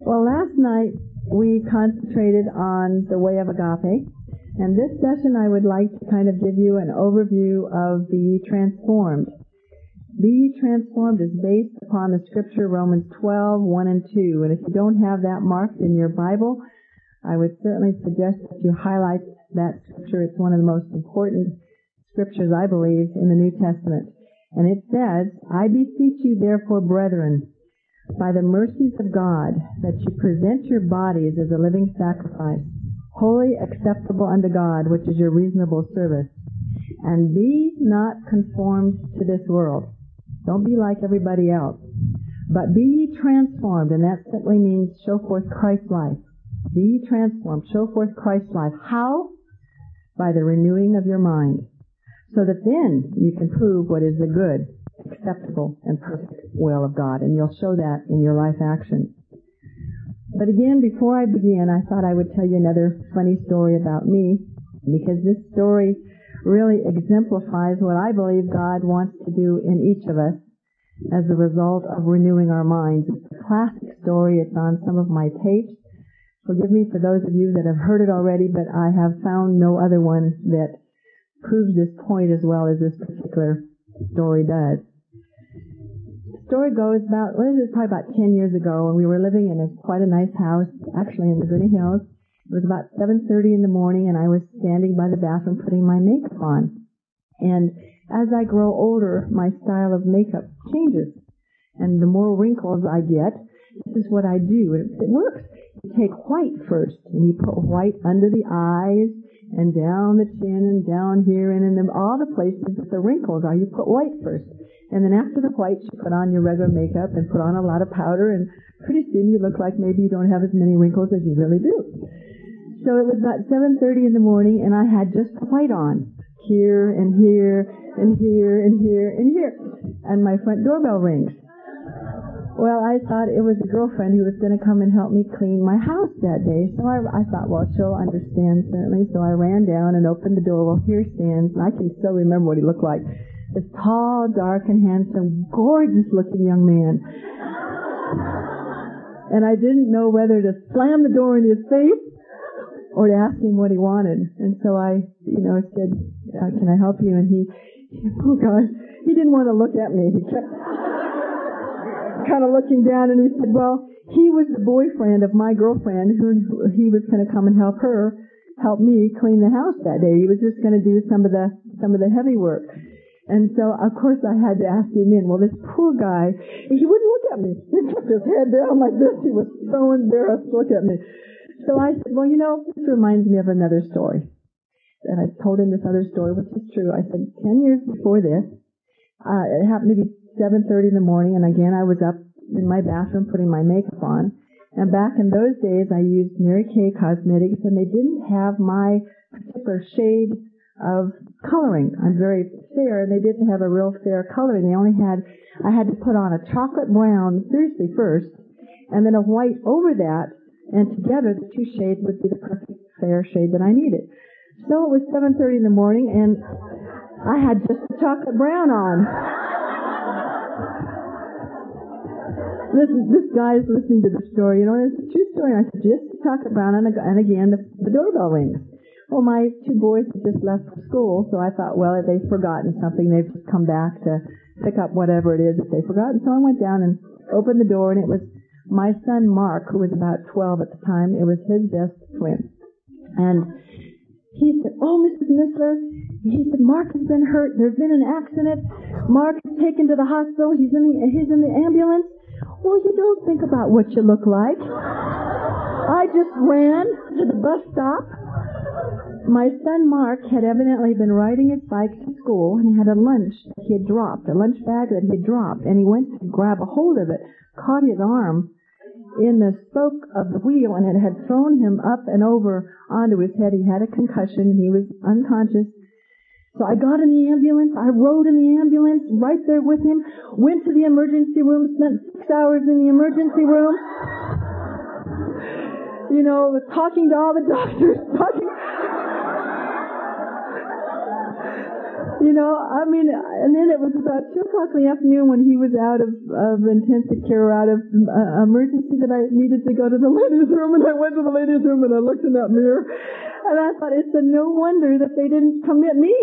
Well, last night we concentrated on the way of agape, and this session I would like to kind of give you an overview of Be Ye Transformed. Be Ye Transformed is based upon the scripture Romans 12:1 and 2, and if you don't have that marked in your Bible, I would certainly suggest that you highlight that scripture. It's one of the most important scriptures, I believe, in the New Testament. And it says, I beseech you therefore, brethren, by the mercies of God, that you present your bodies as a living sacrifice, wholly acceptable unto God, which is your reasonable service. And be not conformed to this world. Don't be like everybody else. But be ye transformed, and that simply means show forth Christ's life. Be ye transformed, show forth Christ's life. How? By the renewing of your mind. So that then you can prove what is the good, acceptable, and perfect will of God. And you'll show that in your life action. But again, before I begin, I thought I would tell you another funny story about me, because this story really exemplifies what I believe God wants to do in each of us as a result of renewing our minds. It's a classic story. It's on some of my tapes. Forgive me for those of you that have heard it already, but I have found no other one that proves this point as well as this particular story does. The story goes about, well, this is probably about 10 years ago, and we were living in quite a nice house, actually in Laguna Hills. It was about 7:30 in the morning, and I was standing by the bathroom putting my makeup on. And as I grow older, my style of makeup changes. And the more wrinkles I get, this is what I do. It works. You take white first, and you put white under the eyes, and down the chin, and down here, and in all the places that the wrinkles are, you put white first. And then after the white, you put on your regular makeup and put on a lot of powder, and pretty soon you look like maybe you don't have as many wrinkles as you really do. So it was about 7:30 in the morning, and I had just white on. Here, and here, and here, and here, and here. And my front doorbell rings. Well, I thought it was a girlfriend who was going to come and help me clean my house that day. So I thought, well, she'll understand certainly. So I ran down and opened the door. Well, here stands, and I can still remember what he looked like. This tall, dark, and handsome, gorgeous-looking young man. And I didn't know whether to slam the door in his face or to ask him what he wanted. And so I, said, can I help you? And he, oh gosh, he didn't want to look at me. He kept kind of looking down, and he said, well, he was the boyfriend of my girlfriend who he was going to come and help me clean the house that day. He was just going to do some of the heavy work. And so, of course, I had to ask him in. Well, this poor guy, he wouldn't look at me. He kept his head down like this. He was so embarrassed to look at me. So I said, well, this reminds me of another story. And I told him this other story, which is true. I said, 10 years before this, it happened to be 7:30 in the morning, and again, I was up in my bathroom putting my makeup on. And back in those days, I used Mary Kay Cosmetics, and they didn't have my particular shade of coloring. I'm very fair, and they didn't have a real fair coloring. I had to put on a chocolate brown, seriously first, and then a white over that, and together the two shades would be the perfect fair shade that I needed. So it was 7:30 in the morning, and I had just a chocolate brown on. This guy is listening to the story, and it's a true story. I said, just a chocolate brown, and again, the doorbell rings. Well, my two boys had just left for school, so I thought, well, if they've forgotten something, they've just come back to pick up whatever it is that they've forgotten. So I went down and opened the door, and it was my son Mark, who was about 12 at the time. It was his best twin. And he said, oh, Mrs. Missler, he said, Mark has been hurt. There's been an accident. Mark is taken to the hospital. He's in the ambulance. Well, you don't think about what you look like. I just ran to the bus stop. My son Mark had evidently been riding his bike to school, and he had a lunch that he had dropped, a lunch bag that he had dropped, and he went to grab a hold of it, caught his arm in the spoke of the wheel, and it had thrown him up and over onto his head. He had a concussion. He was unconscious. So I got in the ambulance. I rode in the ambulance right there with him, went to the emergency room, spent 6 hours in the emergency room, talking to all the doctors, And then it was about 2 o'clock in the afternoon when he was out of intensive care, out of emergency, that I needed to go to the ladies' room, and I went to the ladies' room and I looked in that mirror, and I thought, it's no wonder that they didn't commit me.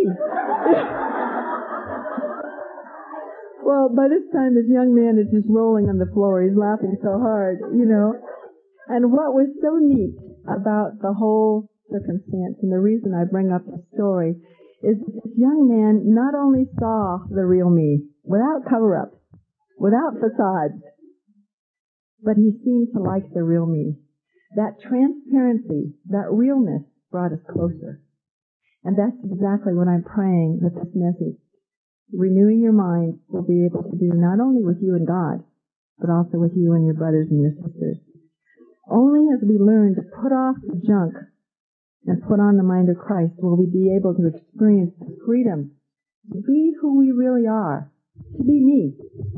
Well, by this time, this young man is just rolling on the floor. He's laughing so hard, And what was so neat about the whole circumstance, and the reason I bring up the story, is that this young man not only saw the real me, without cover-ups, without facades, but he seemed to like the real me. That transparency, that realness brought us closer. And that's exactly what I'm praying that this message, renewing your mind, will be able to do not only with you and God, but also with you and your brothers and your sisters. Only as we learn to put off the junk and put on the mind of Christ will we be able to experience the freedom to be who we really are, to be me,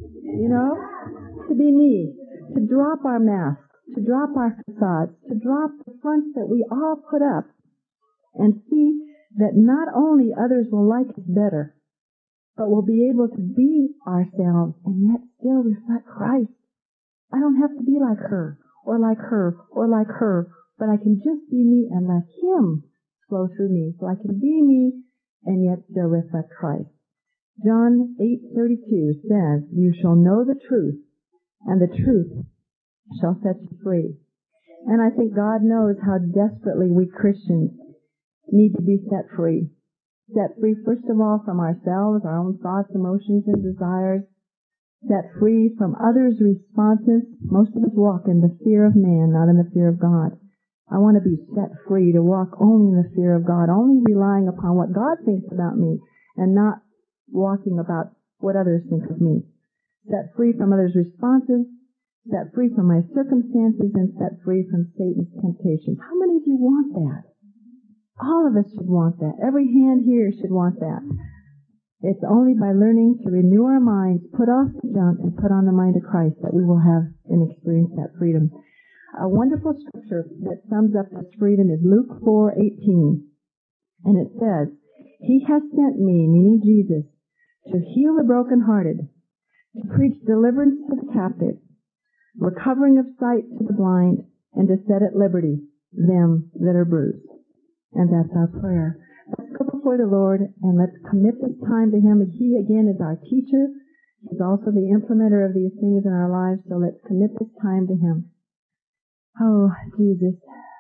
to be me, to drop our masks, to drop our facades, to drop the fronts that we all put up, and see that not only others will like us better, but we'll be able to be ourselves and yet still reflect Christ. I don't have to be like her, or like her, or like her, but I can just be me and let Him flow through me, so I can be me and yet still reflect Christ. John 8:32 says, "You shall know the truth, and the truth shall set you free." And I think God knows how desperately we Christians need to be set free. Set free, first of all, from ourselves, our own thoughts, emotions, and desires. Set free from others' responses. Most of us walk in the fear of man, not in the fear of God. I want to be set free to walk only in the fear of God, only relying upon what God thinks about me, and not walking about what others think of me. Set free from others' responses, set free from my circumstances, and set free from Satan's temptation. How many of you want that? All of us should want that. Every hand here should want that. It's only by learning to renew our minds, put off the junk, and put on the mind of Christ that we will have and experience that freedom. A wonderful scripture that sums up this freedom is Luke 4:18. And it says, "He has sent me," meaning Jesus, "to heal the brokenhearted, to preach deliverance to the captives, recovering of sight to the blind, and to set at liberty them that are bruised." And that's our prayer. Let's go before the Lord and let's commit this time to Him. He, again, is our teacher. He's also the implementer of these things in our lives, so let's commit this time to Him. Oh, Jesus.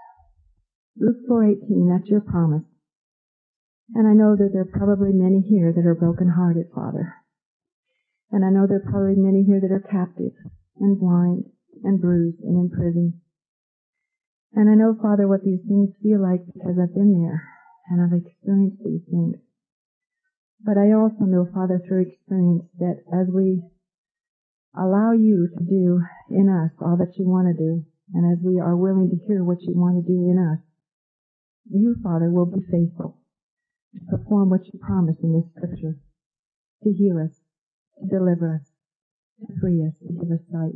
Luke 4:18, that's your promise. And I know that there are probably many here that are brokenhearted, Father. And I know there are probably many here that are captive and blind and bruised and in prison. And I know, Father, what these things feel like because I've been there and I've experienced these things. But I also know, Father, through experience that as we allow you to do in us all that you want to do, and as we are willing to hear what you want to do in us, you, Father, will be faithful to perform what you promise in this scripture, to heal us, to deliver us, to free us, to give us sight.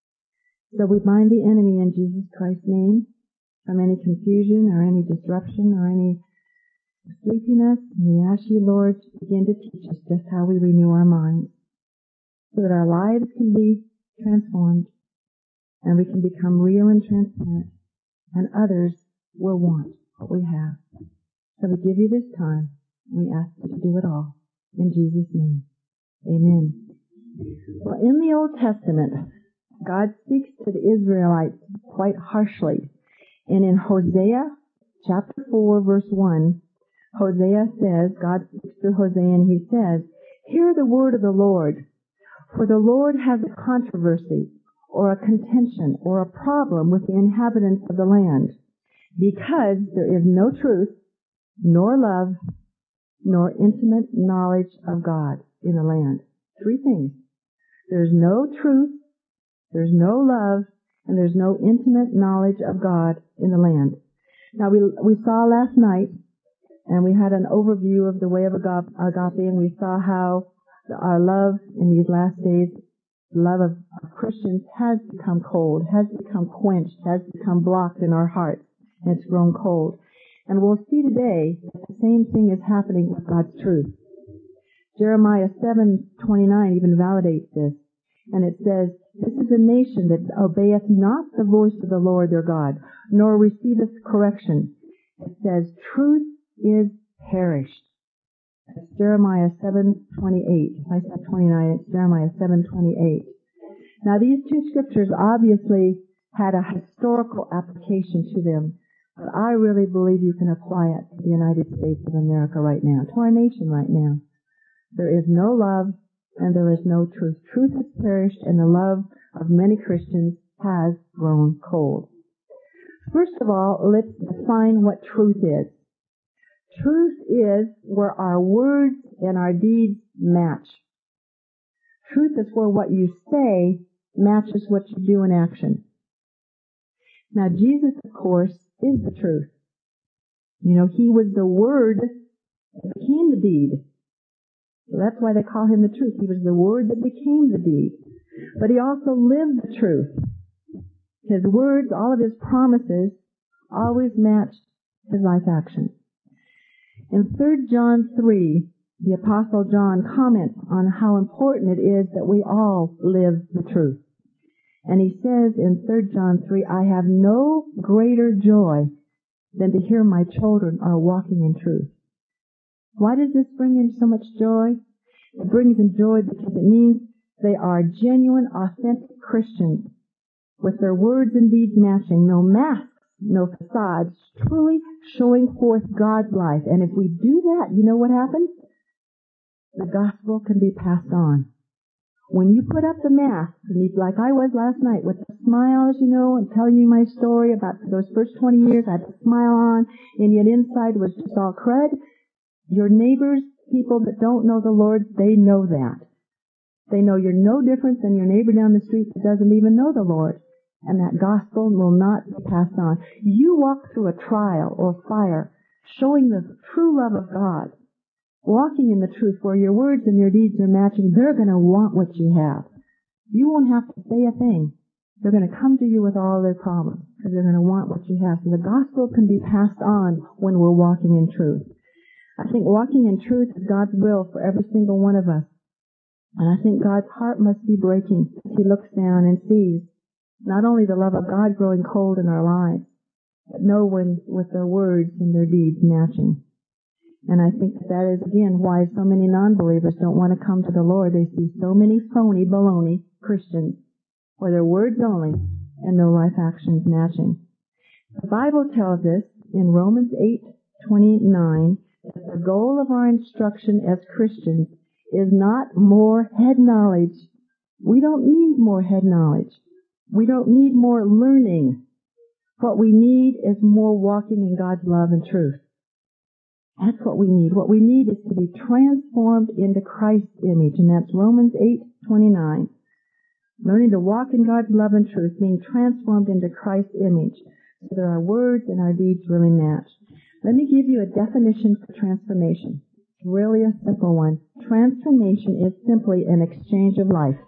So we bind the enemy in Jesus Christ's name from any confusion or any disruption or any sleepiness. And we ask you, Lord, to begin to teach us just how we renew our minds so that our lives can be transformed and we can become real and transparent, and others will want what we have. So we give you this time, and we ask you to do it all. In Jesus' name, amen. Well, in the Old Testament, God speaks to the Israelites quite harshly. And in Hosea chapter 4, verse 1, Hosea says, God speaks through Hosea, and he says, "Hear the word of the Lord, for the Lord has a controversy, or a contention, or a problem with the inhabitants of the land, because there is no truth, nor love, nor intimate knowledge of God in the land." Three things. There's no truth, there's no love, and there's no intimate knowledge of God in the land. Now, we saw last night, and we had an overview of the way of agape, and we saw how our love in these last days, the love of Christians, has become cold, has become quenched, has become blocked in our hearts, and it's grown cold. And we'll see today that the same thing is happening with God's truth. Jeremiah 7:29 even validates this. And it says, "This is a nation that obeyeth not the voice of the Lord their God, nor receiveth correction." It says, "Truth is perished." That's Jeremiah 7:28. If I said 29, it's Jeremiah 7:28. Now these two scriptures obviously had a historical application to them, but I really believe you can apply it to the United States of America right now, to our nation right now. There is no love and there is no truth. Truth has perished and the love of many Christians has grown cold. First of all, let's define what truth is. Truth is where our words and our deeds match. Truth is where what you say matches what you do in action. Now, Jesus, of course, is the truth. You know, He was the Word that became the deed. So that's why they call Him the truth. He was the Word that became the deed. But He also lived the truth. His words, all of His promises, always matched His life action. In 3 John 3, the Apostle John comments on how important it is that we all live the truth. And he says in 3 John 3, "I have no greater joy than to hear my children are walking in truth." Why does this bring in so much joy? It brings in joy because it means they are genuine, authentic Christians with their words and deeds matching, no masks, no facades, truly showing forth God's life. And if we do that, you know what happens? The gospel can be passed on. When you put up the mask, like I was last night, with the smiles, you know, and telling you my story about those first 20 years, I had a smile on, and yet inside was just all crud. Your neighbors, people that don't know the Lord, they know that. They know you're no different than your neighbor down the street that doesn't even know the Lord. And that gospel will not be passed on. You walk through a trial or fire, showing the true love of God, walking in the truth where your words and your deeds are matching. They're going to want what you have. You won't have to say a thing. They're going to come to you with all their problems because they're going to want what you have. So the gospel can be passed on when we're walking in truth. I think walking in truth is God's will for every single one of us. And I think God's heart must be breaking as He looks down and sees not only the love of God growing cold in our lives, but no one with their words and their deeds matching. And I think that is, again, why so many non-believers don't want to come to the Lord. They see so many phony, baloney Christians, where their words only and no life actions matching. The Bible tells us in Romans 8:29 that the goal of our instruction as Christians is not more head knowledge. We don't need more head knowledge. We don't need more learning. What we need is more walking in God's love and truth. That's what we need. What we need is to be transformed into Christ's image, and that's Romans 8:29. Learning to walk in God's love and truth, being transformed into Christ's image, so that our words and our deeds really match. Let me give you a definition for transformation. It's really a simple one. Transformation is simply an exchange of life.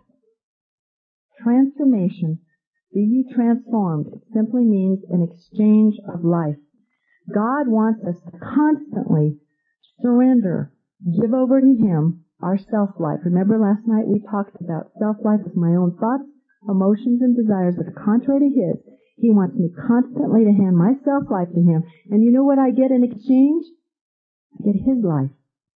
Transformation, be ye transformed, it simply means an exchange of life. God wants us to constantly surrender, give over to Him our self-life. Remember last night we talked about self-life as my own thoughts, emotions, and desires that are contrary to His. He wants me constantly to hand my self-life to Him. And you know what I get in exchange? I get His life.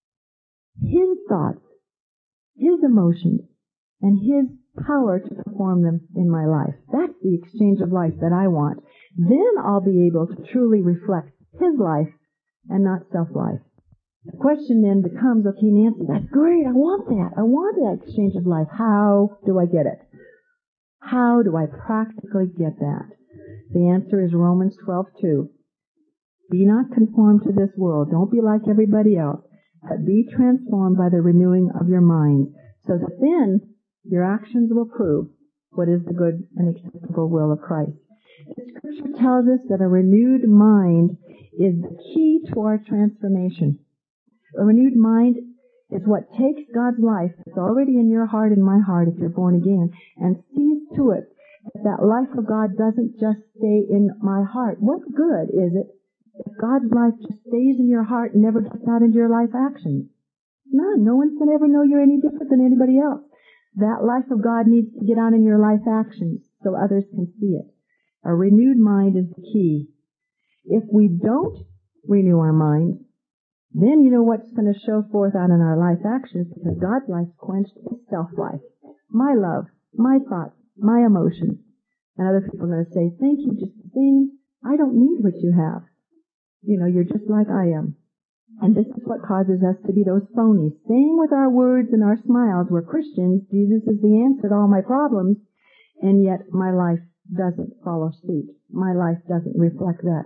His thoughts, His emotions, and His power to perform them in my life. That's the exchange of life that I want. Then I'll be able to truly reflect His life and not self-life. The question then becomes, okay, Nancy, that's great. I want that. I want that exchange of life. How do I get it? How do I practically get that? The answer is Romans 12:2. Be not conformed to this world. Don't be like everybody else, but be transformed by the renewing of your mind, so that then your actions will prove what is the good and acceptable will of Christ. The Scripture tells us that a renewed mind is the key to our transformation. A renewed mind is what takes God's life that's already in your heart and my heart if you're born again and sees to it that that life of God doesn't just stay in my heart. What good is it if God's life just stays in your heart and never gets out into your life actions? None. No one's going to ever know you're any different than anybody else. That life of God needs to get out in your life actions so others can see it. A renewed mind is the key. If we don't renew our minds, then you know what's going to show forth out in our life actions, because God's life quenched is self-life. My love, my thoughts, my emotions. And other people are going to say, thank you just the same. I don't need what you have. You know, you're just like I am. And this is what causes us to be those phonies. Saying with our words and our smiles, we're Christians, Jesus is the answer to all my problems, and yet my life doesn't follow suit. My life doesn't reflect that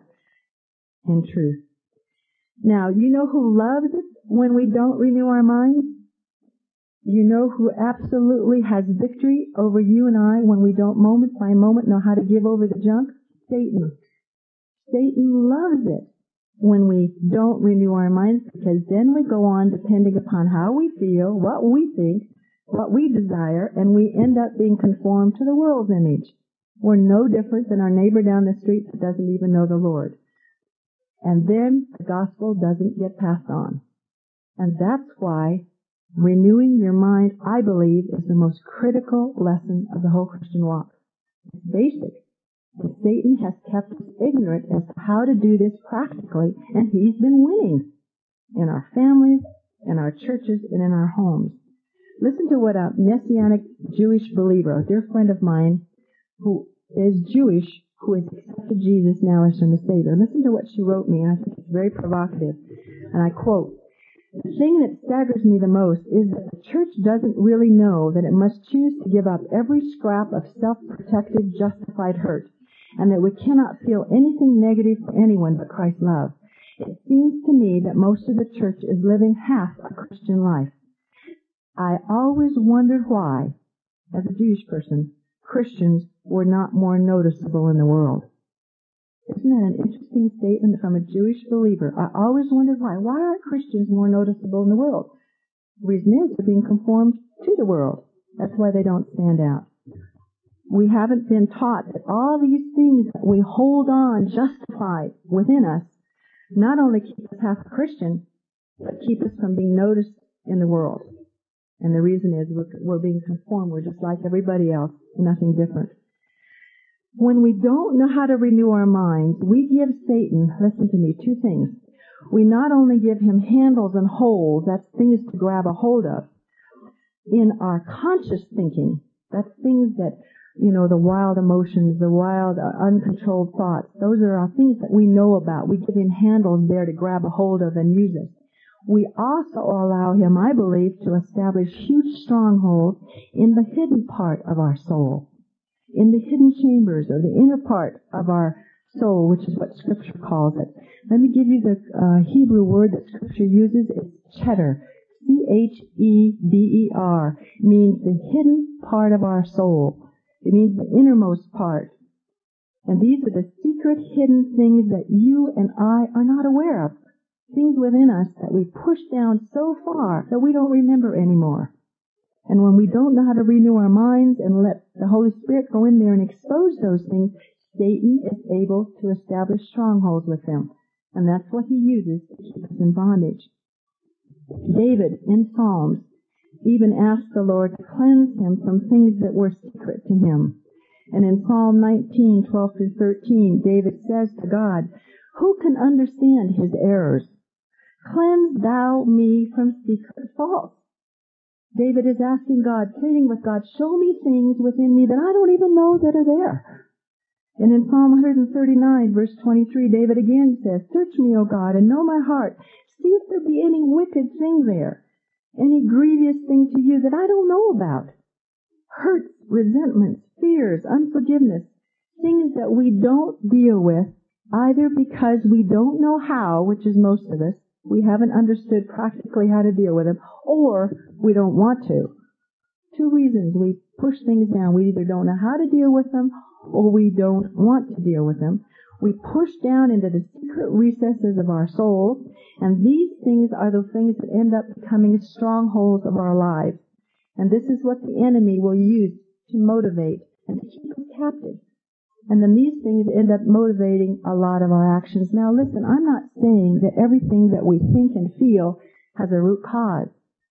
in truth. Now, you know who loves it when we don't renew our minds? You know who absolutely has victory over you and I when we don't moment by moment know how to give over the junk? Satan. Satan loves it when we don't renew our minds, because then we go on depending upon how we feel, what we think, what we desire, and we end up being conformed to the world's image. We're no different than our neighbor down the street that doesn't even know the Lord. And then the gospel doesn't get passed on. And that's why renewing your mind, I believe, is the most critical lesson of the whole Christian walk. It's basic. And Satan has kept us ignorant as to how to do this practically, and he's been winning in our families, in our churches, and in our homes. Listen to what a Messianic Jewish believer, a dear friend of mine who is Jewish, who has accepted Jesus now as her Savior. Listen to what she wrote me, and I think it's very provocative. And I quote, "The thing that staggers me the most is that the church doesn't really know that it must choose to give up every scrap of self-protective, justified hurt, and that we cannot feel anything negative for anyone but Christ's love. It seems to me that most of the church is living half a Christian life. I always wondered why, as a Jewish person, Christians were not more noticeable in the world." Isn't that an interesting statement from a Jewish believer? I always wondered why. Why aren't Christians more noticeable in the world? The reason is they're being conformed to the world. That's why they don't stand out. We haven't been taught that all these things that we hold on justified within us not only keep us half a Christian, but keep us from being noticed in the world. And the reason is we're being conformed. We're just like everybody else, nothing different. When we don't know how to renew our minds, we give Satan, listen to me, two things. We not only give him handles and holes, that's things to grab a hold of. In our conscious thinking, that's things that, you know, the wild emotions, the wild, uncontrolled thoughts, those are our things that we know about. We give him handles there to grab a hold of and use it. We also allow him, I believe, to establish huge strongholds in the hidden part of our soul, in the hidden chambers or the inner part of our soul, which is what Scripture calls it. Let me give you the Hebrew word that Scripture uses. It's cheder. C-H-E-D-E-R. Means the hidden part of our soul. It means the innermost part. And these are the secret hidden things that you and I are not aware of. Things within us that we push down so far that we don't remember anymore. And when we don't know how to renew our minds and let the Holy Spirit go in there and expose those things, Satan is able to establish strongholds with them. And that's what he uses to keep us in bondage. David, in Psalms, even asked the Lord to cleanse him from things that were secret to him. And in Psalm 19:12-13, David says to God, "Who can understand his errors? Cleanse thou me from secret faults." David is asking God, pleading with God, show me things within me that I don't even know that are there. And in Psalm 139, verse 23, David again says, "Search me, O God, and know my heart. See if there be any wicked thing there, any grievous thing to you that I don't know about." Hurts, resentments, fears, unforgiveness, things that we don't deal with, either because we don't know how, which is most of us, we haven't understood practically how to deal with them, or we don't want to. Two reasons we push things down. We either don't know how to deal with them, or we don't want to deal with them. We push down into the secret recesses of our soul, and these things are the things that end up becoming strongholds of our lives. And this is what the enemy will use to motivate and to keep us captive. And then these things end up motivating a lot of our actions. Now listen, I'm not saying that everything that we think and feel has a root cause.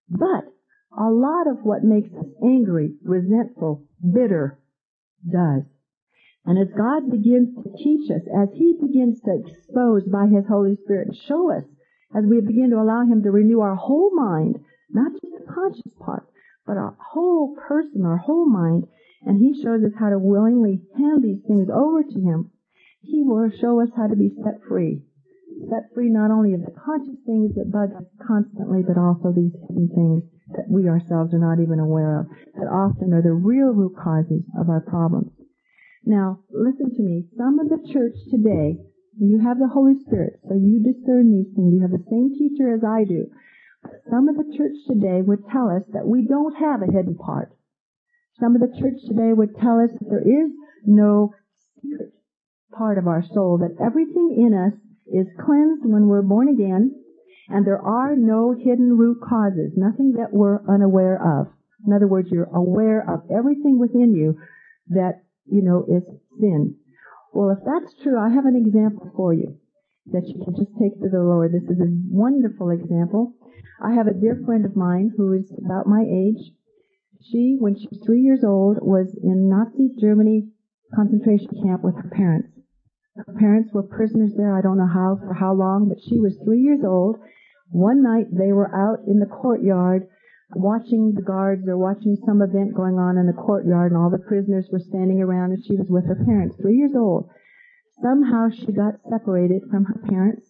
But a lot of what makes us angry, resentful, bitter does. And as God begins to teach us, as He begins to expose by His Holy Spirit, show us, as we begin to allow Him to renew our whole mind, not just the conscious part, but our whole person, our whole mind, and He shows us how to willingly hand these things over to Him, He will show us how to be set free. Set free not only of the conscious things that bug us constantly, but also these hidden things that we ourselves are not even aware of, that often are the real root causes of our problems. Now, listen to me. Some of the church today, you have the Holy Spirit, so you discern these things. You have the same teacher as I do. Some of the church today would tell us that we don't have a hidden part. Some of the church today would tell us that there is no secret part of our soul, that everything in us is cleansed when we're born again, and there are no hidden root causes, nothing that we're unaware of. In other words, you're aware of everything within you that, is sin. Well, if that's true, I have an example for you that you can just take to the Lord. This is a wonderful example. I have a dear friend of mine who is about my age. She, when she was 3 years old, was in Nazi Germany concentration camp with her parents. Her parents were prisoners there, I don't know for how long, but she was 3 years old. One night they were out in the courtyard watching the guards or watching some event going on in the courtyard, and all the prisoners were standing around, and she was with her parents, 3 years old. Somehow she got separated from her parents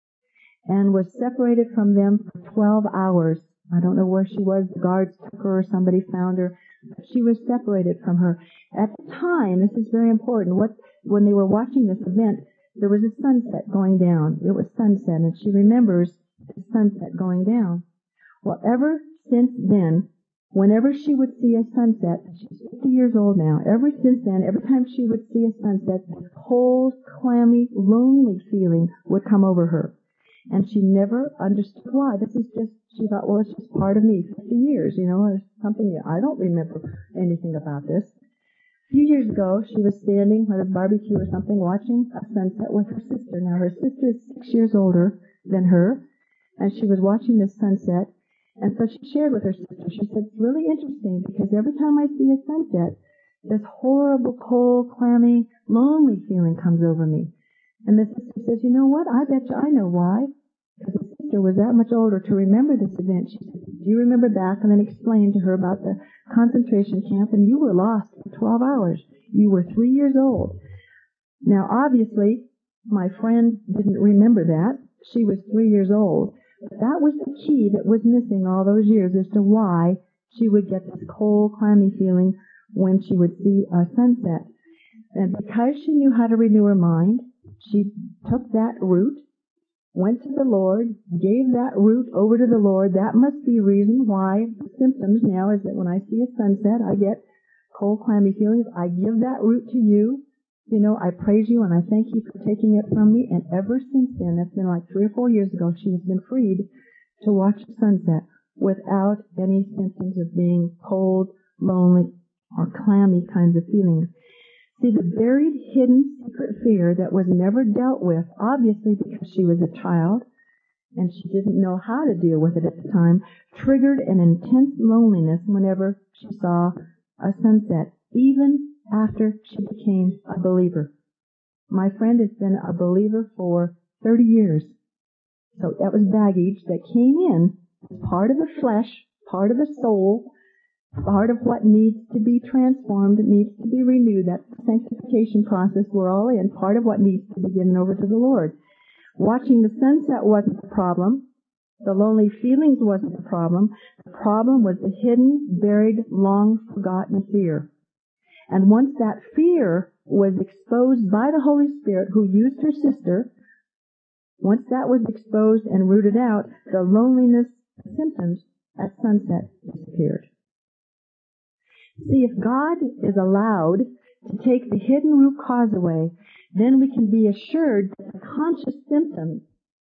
and was separated from them for 12 hours. I don't know where she was. The guards took her or somebody found her. But she was separated from her. At the time, this is very important, when they were watching this event, there was a sunset going down. It was sunset, and she remembers the sunset going down. Well, ever since then, whenever she would see a sunset, she's 50 years old now, ever since then, every time she would see a sunset, this cold, clammy, lonely feeling would come over her. And she never understood why. She thought, well, it's just part of me. 50 years, it's something, I don't remember anything about this. A few years ago, she was standing at a barbecue or something, watching a sunset with her sister. Now, her sister is 6 years older than her, and she was watching this sunset. And so she shared with her sister. She said, it's really interesting because every time I see a sunset, this horrible, cold, clammy, lonely feeling comes over me. And the sister says, you know what? I bet you I know why. Because the sister was that much older to remember this event. She said, do you remember back? And then explained to her about the concentration camp, and you were lost for 12 hours. You were 3 years old. Now, obviously, my friend didn't remember that. She was 3 years old. But that was the key that was missing all those years as to why she would get this cold, clammy feeling when she would see a sunset. And because she knew how to renew her mind, she took that root, went to the Lord, gave that root over to the Lord. That must be reason why the symptoms now is that when I see a sunset, I get cold, clammy feelings. I give that root to you. I praise you and I thank you for taking it from me. And ever since then, that's been like 3 or 4 years ago, she has been freed to watch the sunset without any symptoms of being cold, lonely, or clammy kinds of feelings. See, the buried, hidden, secret fear that was never dealt with, obviously because she was a child and she didn't know how to deal with it at the time, triggered an intense loneliness whenever she saw a sunset, even after she became a believer. My friend has been a believer for 30 years. So that was baggage that came in as part of the flesh, part of the soul, part of what needs to be transformed, needs to be renewed. That sanctification process we're all in, part of what needs to be given over to the Lord. Watching the sunset wasn't the problem. The lonely feelings wasn't the problem. The problem was the hidden, buried, long forgotten fear. And once that fear was exposed by the Holy Spirit, who used her sister, once that was exposed and rooted out, the loneliness symptoms at sunset disappeared. See, if God is allowed to take the hidden root cause away, then we can be assured that the conscious symptoms,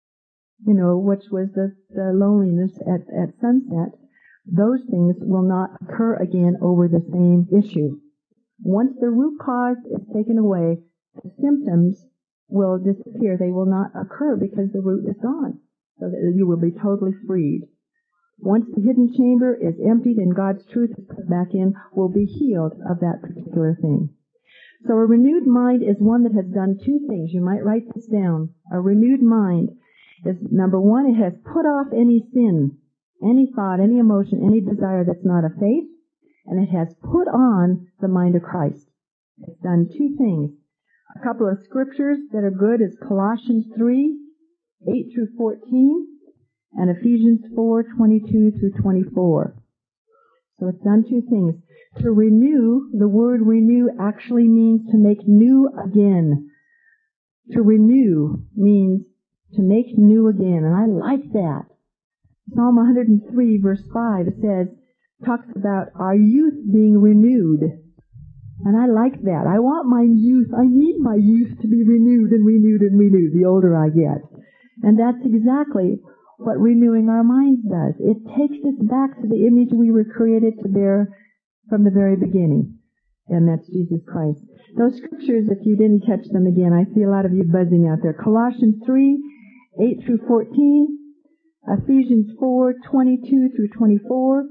which was the loneliness at sunset, those things will not occur again over the same issue. Once the root cause is taken away, the symptoms will disappear. They will not occur because the root is gone, so that you will be totally freed. once the hidden chamber is emptied and God's truth is put back in, we'll be healed of that particular thing. So a renewed mind is one that has done two things. You might write this down. A renewed mind is, number one, it has put off any sin, any thought, any emotion, any desire that's not of faith, and it has put on the mind of Christ. It's done two things. A couple of scriptures that are good is Colossians 3, 8 through 14, and Ephesians 4, 22 through 24. So it's done two things. To renew, the word renew actually means to make new again. To renew means to make new again, and I like that. Psalm 103 verse 5 says, talks about our youth being renewed. And I like that. I want my youth, I need my youth to be renewed and renewed and renewed the older I get. And that's exactly what renewing our minds does. It takes us back to the image we were created to bear from the very beginning. And that's Jesus Christ. Those scriptures, if you didn't catch them again, I see a lot of you buzzing out there. Colossians 3, 8 through 14, Ephesians 4, 22 through 24,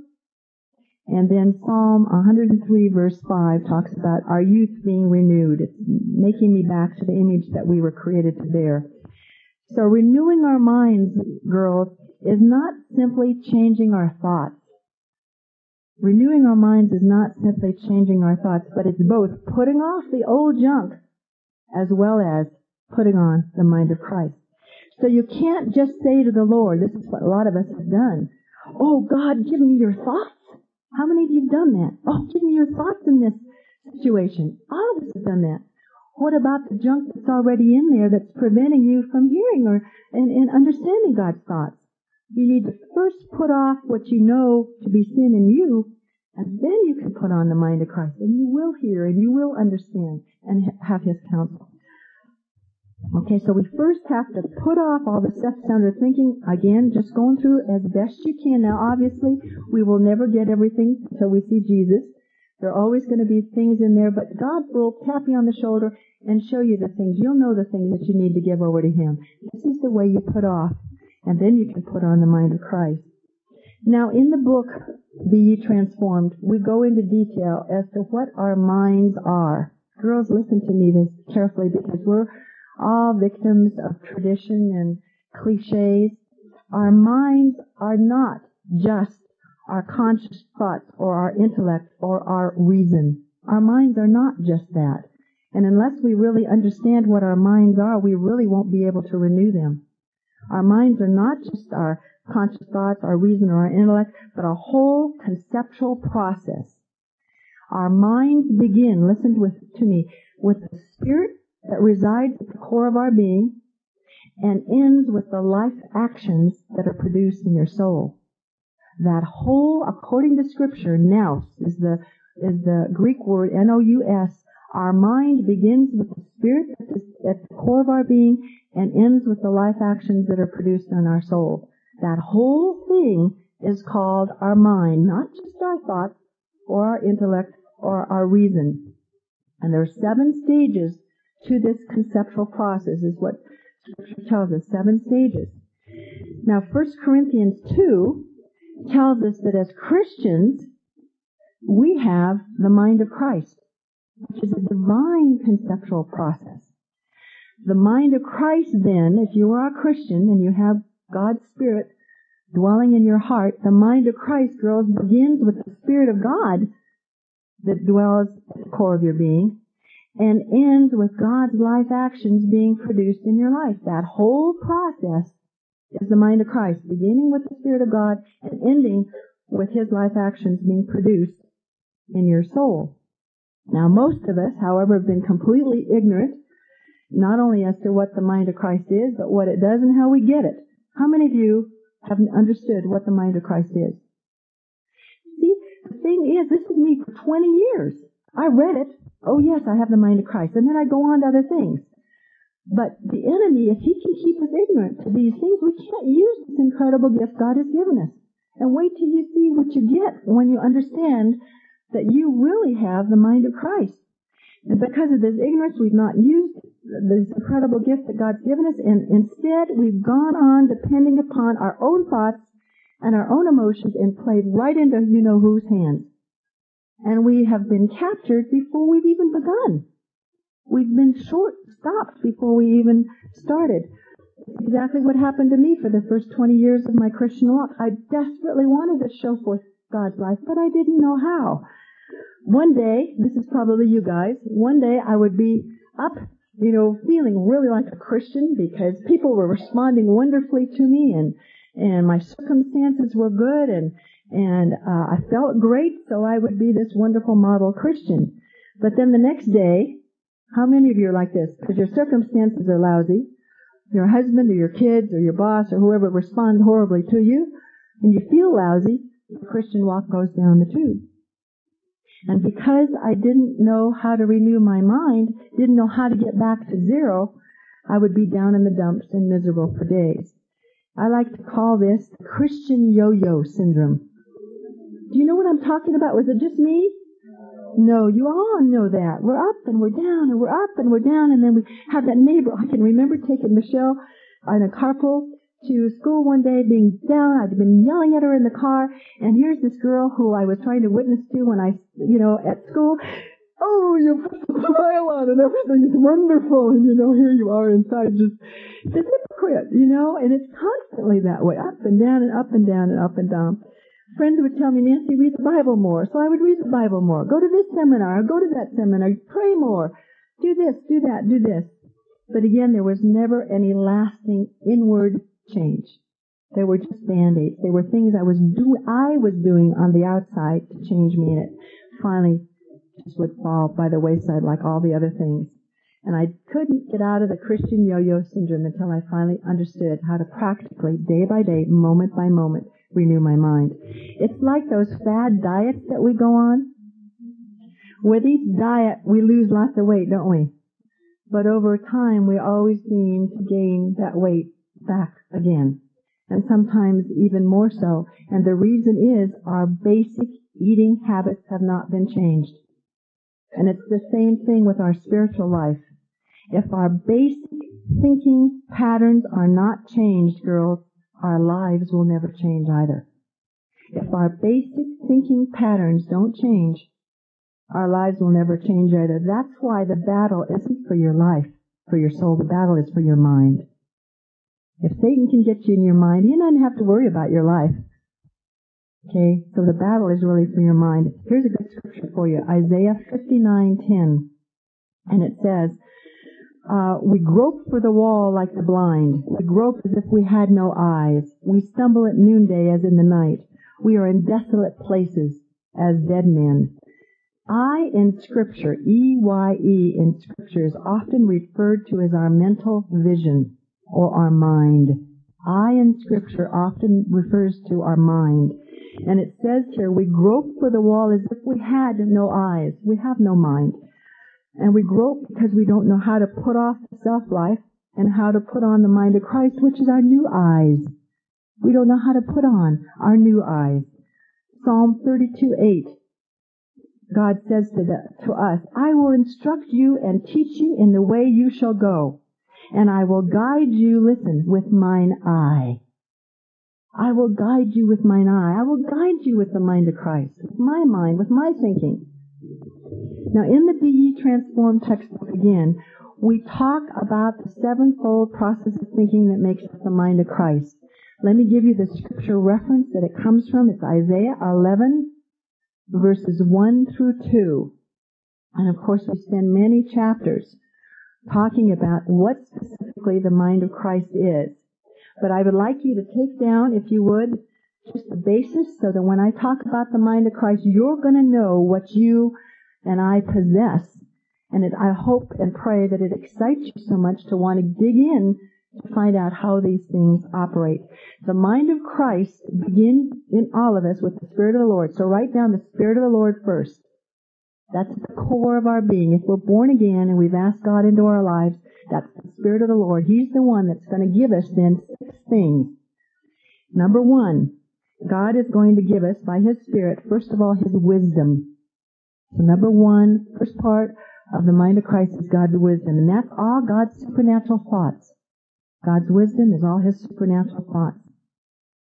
and then Psalm 103 verse 5 talks about our youth being renewed. It's making me back to the image that we were created to bear. So renewing our minds, girls, is not simply changing our thoughts. Renewing our minds is not simply changing our thoughts, but it's both putting off the old junk as well as putting on the mind of Christ. So you can't just say to the Lord, this is what a lot of us have done, oh God, give me your thoughts. How many of you have done that? Oh, give me your thoughts in this situation. All of us have done that. What about the junk that's already in there that's preventing you from hearing and understanding God's thoughts? You need to first put off what you know to be sin in you, and then you can put on the mind of Christ, and you will hear and you will understand and have His counsel. Okay, so we first have to put off all the self-centered thinking. Again, just going through as best you can. Now, obviously, we will never get everything until we see Jesus. There are always going to be things in there, but God will tap you on the shoulder and show you the things. You'll know the things that you need to give over to Him. This is the way you put off, and then you can put on the mind of Christ. Now, in the book, Be Ye Transformed, we go into detail as to what our minds are. Girls, listen to me this carefully, because we're all victims of tradition and cliches. Our minds are not just our conscious thoughts or our intellect or our reason. Our minds are not just that. And unless we really understand what our minds are, we really won't be able to renew them. Our minds are not just our conscious thoughts, our reason, or our intellect, but a whole conceptual process. Our minds begin, listen to me, with the spirit that resides at the core of our being and ends with the life actions that are produced in your soul. That whole, according to Scripture, nous is the Greek word nous. Our mind begins with the spirit that is at the core of our being and ends with the life actions that are produced in our soul. That whole thing is called our mind, not just our thoughts or our intellect or our reason. And there are 7 stages to this conceptual process, is what Scripture tells us, 7 stages. Now, 1 Corinthians 2 tells us that as Christians, we have the mind of Christ, which is a divine conceptual process. The mind of Christ, then, if you are a Christian and you have God's Spirit dwelling in your heart, the mind of Christ, girls, begins with the Spirit of God that dwells at the core of your being, and ends with God's life actions being produced in your life. That whole process is the mind of Christ, beginning with the Spirit of God and ending with His life actions being produced in your soul. Now, most of us, however, have been completely ignorant, not only as to what the mind of Christ is, but what it does and how we get it. How many of you have understood what the mind of Christ is? See, the thing is, this is me for 20 years. I read it. Oh, yes, I have the mind of Christ. And then I go on to other things. But the enemy, if he can keep us ignorant to these things, we can't use this incredible gift God has given us. And wait till you see what you get when you understand that you really have the mind of Christ. And because of this ignorance, we've not used this incredible gift that God's given us, and instead we've gone on depending upon our own thoughts and our own emotions and played right into you-know-whose hands. And we have been captured before we've even begun. We've been stopped before we even started. Exactly what happened to me for the first 20 years of my Christian walk. I desperately wanted to show forth God's life, but I didn't know how. One day, this is probably you guys, one day I would be up, feeling really like a Christian because people were responding wonderfully to me and my circumstances were good and I felt great, so I would be this wonderful model Christian. But then the next day, how many of you are like this? Because your circumstances are lousy. Your husband or your kids or your boss or whoever responds horribly to you, and you feel lousy, the Christian walk goes down the tube. And because I didn't know how to renew my mind, didn't know how to get back to zero, I would be down in the dumps and miserable for days. I like to call this the Christian yo-yo syndrome. Do you know what I'm talking about? Was it just me? No, you all know that. We're up and we're down and we're up and we're down, and then we have that neighbor. I can remember taking Michelle on a carpool to school one day, being down. I'd been yelling at her in the car, and here's this girl who I was trying to witness to when I, at school. Oh, you put a smile on and everything is wonderful, and here you are inside just this hypocrite, and it's constantly that way, up and down and up and down and up and down. Friends would tell me, Nancy, read the Bible more. So I would read the Bible more. Go to this seminar, go to that seminar, pray more. Do this, do that, do this. But again, there was never any lasting inward change. They were just Band-Aids. They were things I was doing on the outside to change me, and it finally just would fall by the wayside like all the other things. And I couldn't get out of the Christian yo-yo syndrome until I finally understood how to practically, day by day, moment by moment, renew my mind. It's like those fad diets that we go on. With each diet, we lose lots of weight, don't we? But over time, we always seem to gain that weight back again. And sometimes even more so. And the reason is our basic eating habits have not been changed. And it's the same thing with our spiritual life. If our basic thinking patterns are not changed, girls, our lives will never change either. If our basic thinking patterns don't change, our lives will never change either. That's why the battle isn't for your life, for your soul. The battle is for your mind. If Satan can get you in your mind, he doesn't have to worry about your life. Okay, so the battle is really for your mind. Here's a good scripture for you, Isaiah 59:10, and it says, we grope for the wall like the blind. We grope as if we had no eyes. We stumble at noonday as in the night. We are in desolate places as dead men. Eye in Scripture, E-Y-E in Scripture, is often referred to as our mental vision or our mind. Eye in Scripture often refers to our mind. And it says here, we grope for the wall as if we had no eyes. We have no mind. And we grope because we don't know how to put off the self-life and how to put on the mind of Christ, which is our new eyes. We don't know how to put on our new eyes. Psalm 32:8. God says to us, I will instruct you and teach you in the way you shall go, and I will guide you, listen, with mine eye. I will guide you with mine eye. I will guide you with the mind of Christ, with my mind, with my thinking. Now, in the Be Ye Transformed textbook, again, we talk about the sevenfold process of thinking that makes up the mind of Christ. Let me give you the scripture reference that it comes from. It's Isaiah 11, verses 1 through 2. And of course, we spend many chapters talking about what specifically the mind of Christ is. But I would like you to take down, if you would, just the basis so that when I talk about the mind of Christ, you're going to know what you and I possess. And I hope and pray that it excites you so much to want to dig in to find out how these things operate. The mind of Christ begins in all of us with the Spirit of the Lord. So write down the Spirit of the Lord first. That's the core of our being. If we're born again and we've asked God into our lives, that's the Spirit of the Lord. He's the one that's going to give us then 6 things. Number 1, God is going to give us by His Spirit, first of all, His wisdom. So number 1, first part of the mind of Christ is God's wisdom. And that's all God's supernatural thoughts. God's wisdom is all His supernatural thoughts.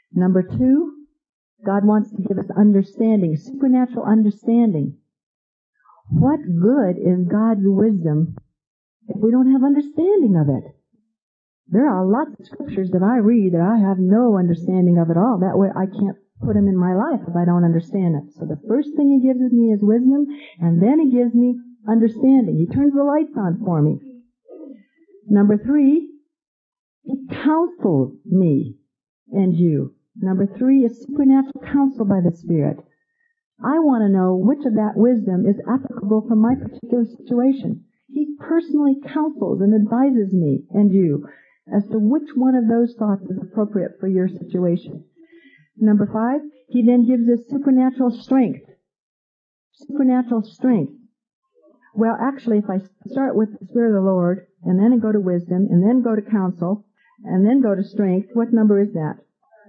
Number 2, God wants to give us understanding, supernatural understanding. What good is God's wisdom if we don't have understanding of it? There are lots of scriptures that I read that I have no understanding of at all. That way I can't put them in my life if I don't understand it. So the first thing He gives me is wisdom, and then He gives me understanding. He turns the lights on for me. Number 3, He counsels me and you. Number 3 is supernatural counsel by the Spirit. I want to know which of that wisdom is applicable for my particular situation. He personally counsels and advises me and you as to which one of those thoughts is appropriate for your situation. Number 5, He then gives us supernatural strength. Supernatural strength. Well, actually, if I start with the Spirit of the Lord, and then I go to wisdom, and then go to counsel, and then go to strength, what number is that?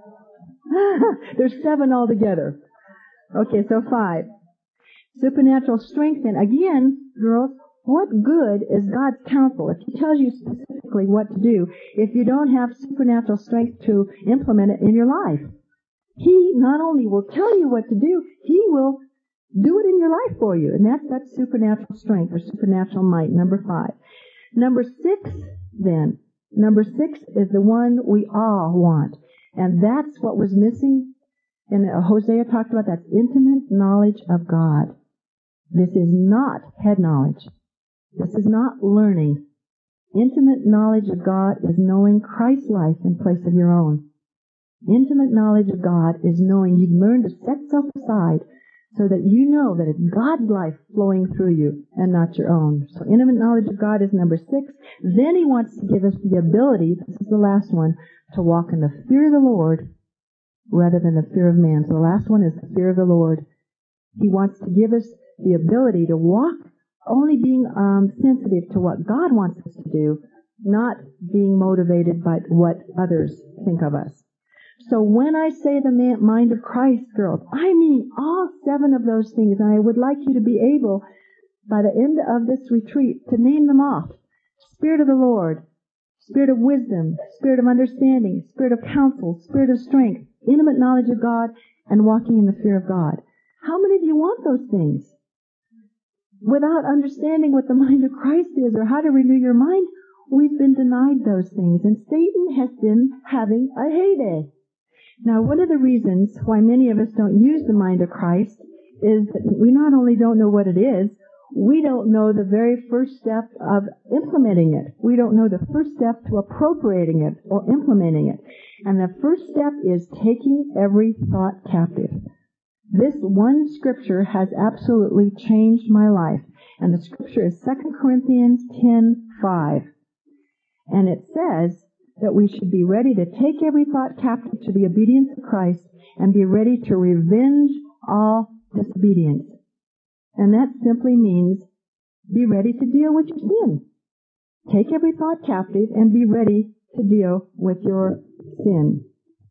There's 7 altogether. Okay, so 5. Supernatural strength, and again, girls, what good is God's counsel? If He tells you specifically what to do, if you don't have supernatural strength to implement it in your life? He not only will tell you what to do, He will do it in your life for you. And that's supernatural strength or supernatural might, number 5. Number 6, then. Number 6 is the one we all want. And that's what was missing. And Hosea talked about that intimate knowledge of God. This is not head knowledge. This is not learning. Intimate knowledge of God is knowing Christ's life in place of your own. Intimate knowledge of God is knowing you've learned to set self aside so that you know that it's God's life flowing through you and not your own. So intimate knowledge of God is number 6. Then He wants to give us the ability, this is the last one, to walk in the fear of the Lord rather than the fear of man. So the last one is the fear of the Lord. He wants to give us the ability to walk only being sensitive to what God wants us to do, not being motivated by what others think of us. So when I say the mind of Christ, girls, I mean all 7 of those things, and I would like you to be able, by the end of this retreat, to name them off. Spirit of the Lord, Spirit of wisdom, Spirit of understanding, Spirit of counsel, Spirit of strength, intimate knowledge of God, and walking in the fear of God. How many of you want those things? Without understanding what the mind of Christ is or how to renew your mind, we've been denied those things, and Satan has been having a heyday. Now, one of the reasons why many of us don't use the mind of Christ is that we not only don't know what it is, we don't know the very first step of implementing it. We don't know the first step to appropriating it or implementing it. And the first step is taking every thought captive. This one scripture has absolutely changed my life. And the scripture is 2 Corinthians 10:5. And it says that we should be ready to take every thought captive to the obedience of Christ and be ready to revenge all disobedience. And that simply means be ready to deal with your sin. Take every thought captive and be ready to deal with your sin.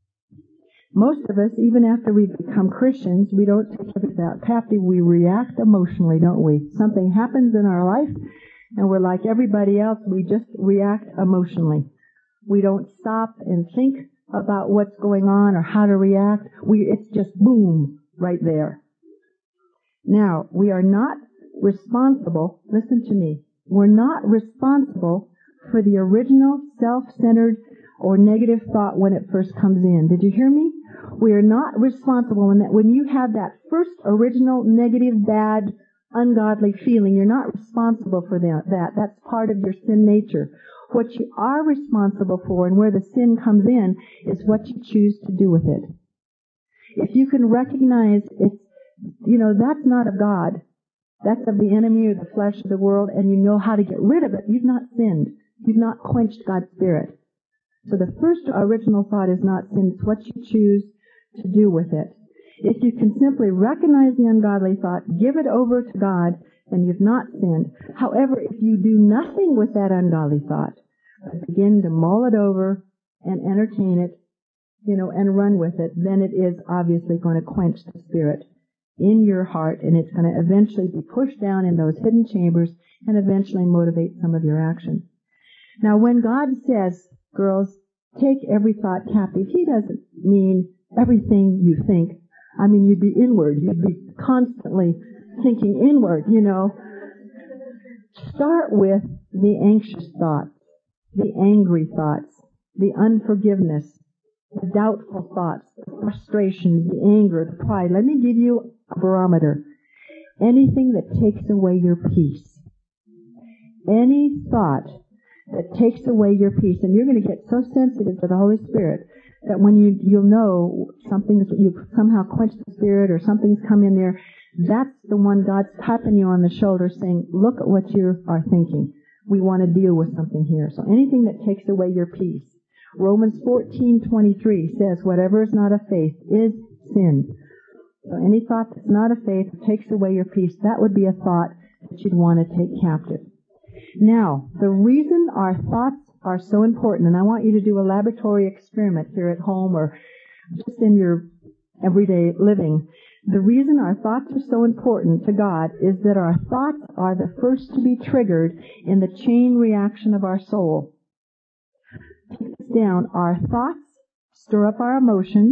Most of us, even after we become Christians, we don't take every thought captive. We react emotionally, don't we? Something happens in our life and we're like everybody else. We just react emotionally. We don't stop and think about what's going on or how to react. It's just boom, right there. Now, we are not responsible, listen to me, we're not responsible for the original self-centered or negative thought when it first comes in. Did you hear me? We are not responsible when you have that first original negative, bad, ungodly feeling. You're not responsible for that. That's part of your sin nature. What you are responsible for and where the sin comes in is what you choose to do with it. If you can recognize it's, that's not of God. That's of the enemy or the flesh of the world, and you know how to get rid of it. You've not sinned. You've not quenched God's Spirit. So the first original thought is not sin. It's what you choose to do with it. If you can simply recognize the ungodly thought, give it over to God, then you've not sinned. However, if you do nothing with that ungodly thought, but begin to mull it over and entertain it, and run with it, then it is obviously going to quench the Spirit in your heart, and it's going to eventually be pushed down in those hidden chambers and eventually motivate some of your action. Now, when God says, girls, take every thought captive, He doesn't mean everything you think. I mean, you'd be inward. You'd be constantly thinking inward, Start with the anxious thoughts, the angry thoughts, the unforgiveness, the doubtful thoughts, the frustrations, the anger, the pride. Let me give you a barometer. Anything that takes away your peace. Any thought that takes away your peace. And you're going to get so sensitive to the Holy Spirit that when you'll know you somehow quench the Spirit or something's come in there, that's the one God's tapping you on the shoulder saying, look at what you are thinking. We want to deal with something here. So anything that takes away your peace. Romans 14:23 says, whatever is not of faith is sin. So any thought that's not of faith that takes away your peace, that would be a thought that you'd want to take captive. Now, the reason our thoughts are so important, and I want you to do a laboratory experiment here at home or just in your everyday living. The reason our thoughts are so important to God is that our thoughts are the first to be triggered in the chain reaction of our soul. Take this down. Our thoughts stir up our emotions.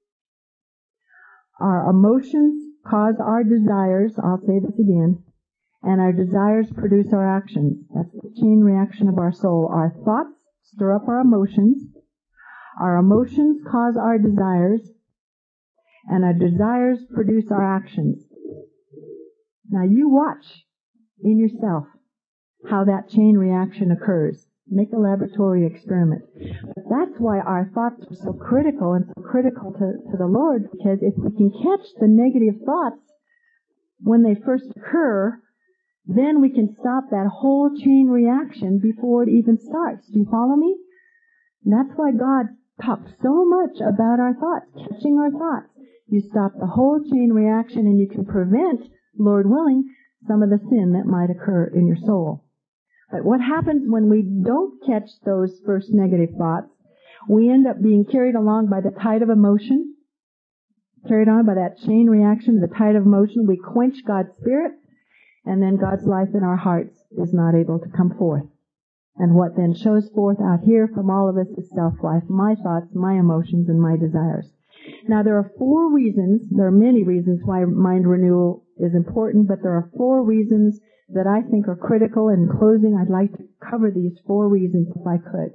Our emotions cause our desires. I'll say this again. And our desires produce our actions. That's the chain reaction of our soul. Our thoughts stir up our emotions. Our emotions cause our desires. And our desires produce our actions. Now you watch in yourself how that chain reaction occurs. Make a laboratory experiment. But that's why our thoughts are so critical and so critical to the Lord, because if we can catch the negative thoughts when they first occur, then we can stop that whole chain reaction before it even starts. Do you follow me? And that's why God talks so much about our thoughts, catching our thoughts. You stop the whole chain reaction and you can prevent, Lord willing, some of the sin that might occur in your soul. But what happens when we don't catch those first negative thoughts? We end up being carried along by the tide of emotion, carried on by that chain reaction, the tide of emotion. We quench God's Spirit, and then God's life in our hearts is not able to come forth. And what then shows forth out here from all of us is self-life, my thoughts, my emotions, and my desires. Now there are there are many reasons why mind renewal is important, but there are 4 reasons that I think are critical. In closing, I'd like to cover these 4 reasons if I could.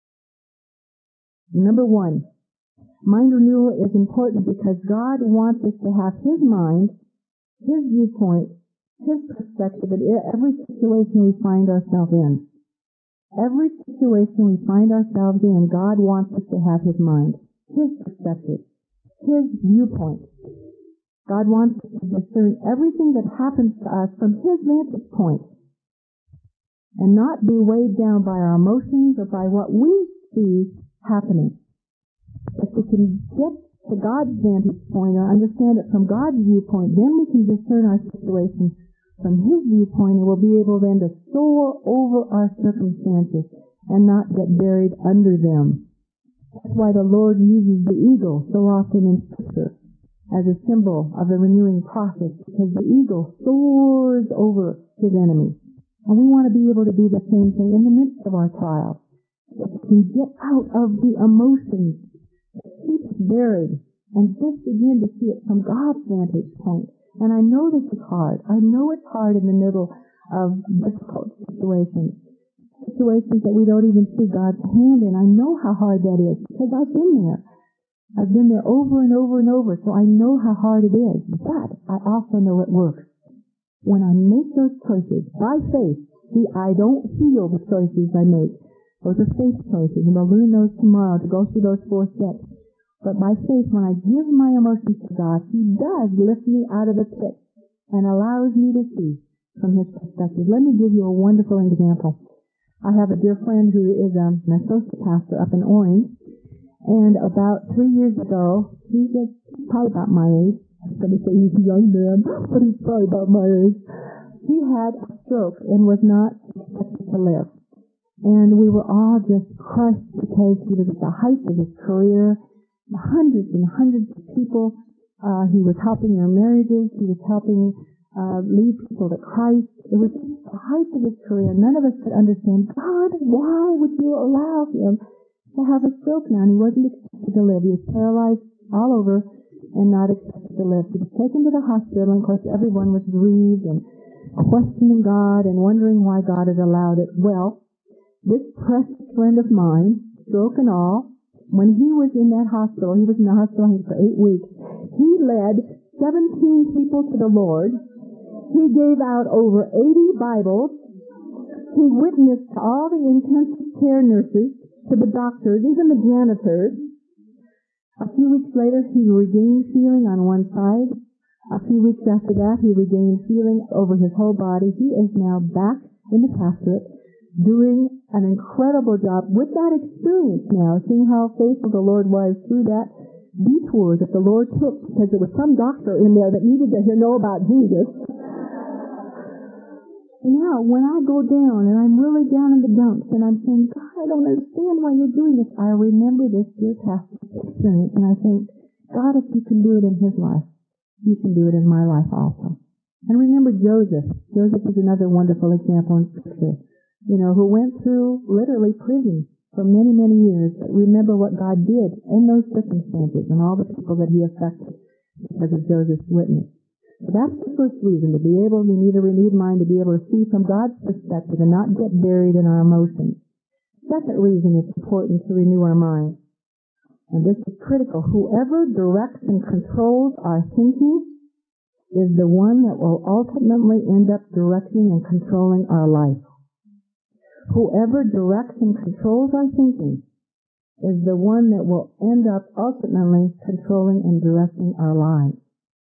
Number 1, mind renewal is important because God wants us to have His mind, His viewpoint, His perspective in every situation we find ourselves in. Every situation we find ourselves in, God wants us to have His mind, His perspective, His viewpoint. God wants us to discern everything that happens to us from His vantage point and not be weighed down by our emotions or by what we see happening. If we can get to God's vantage point or understand it from God's viewpoint, then we can discern our situation from His viewpoint, and we'll be able then to soar over our circumstances and not get buried under them. That's why the Lord uses the eagle so often in Scripture as a symbol of the renewing process, because the eagle soars over his enemy. And we want to be able to do the same thing in the midst of our trials. If we can get out of the emotions that keep us buried and just begin to see it from God's vantage point. And I know this is hard. I know it's hard in the middle of difficult situations that we don't even see God's hand in. I know how hard that is because I've been there. I've been there over and over and over, so I know how hard it is. But I also know it works. When I make those choices by faith, see, I don't feel the choices I make. Those are faith choices, and we'll learn those tomorrow to go through those 4 steps. But by faith, when I give my emotions to God, He does lift me out of the pit and allows me to see from His perspective. Let me give you a wonderful example. I have a dear friend who is an associate pastor up in Orange, and about 3 years ago, he's probably about my age. I was going to say he's a young man, but he's probably about my age. He had a stroke and was not expected to live. And we were all just crushed because he was at the height of his career. Hundreds and hundreds of people. He was helping their marriages. He was helping lead people to Christ. It was the height of his career. None of us could understand, God, why would you allow him to have a stroke now? And he wasn't expected to live. He was paralyzed all over and not expected to live. He was taken to the hospital, and of course everyone was grieved and questioning God and wondering why God had allowed it. Well, this precious friend of mine, stroke and all, when he was in that hospital, he was in the hospital for 8 weeks, he led 17 people to the Lord. He gave out over 80 Bibles. He witnessed to all the intensive care nurses, to the doctors, even the janitors. A few weeks later, he regained feeling on one side. A few weeks after that, he regained feeling over his whole body. He is now back in the pastorate, doing an incredible job with that experience now, seeing how faithful the Lord was through that detour that the Lord took, because there was some doctor in there that needed to know about Jesus. Now, when I go down, and I'm really down in the dumps, and I'm saying, God, I don't understand why you're doing this, I remember this dear pastor's experience, and I think, God, if you can do it in his life, you can do it in my life also. And remember Joseph. Joseph is another wonderful example in Scripture, who went through literally prison for many, many years. But remember what God did in those circumstances and all the people that he affected because of Joseph's witness. So that's the first reason, we need a renewed mind to be able to see from God's perspective and not get buried in our emotions. Second reason it's important to renew our mind, and this is critical. Whoever directs and controls our thinking is the one that will ultimately end up directing and controlling our life. Whoever directs and controls our thinking is the one that will end up ultimately controlling and directing our lives.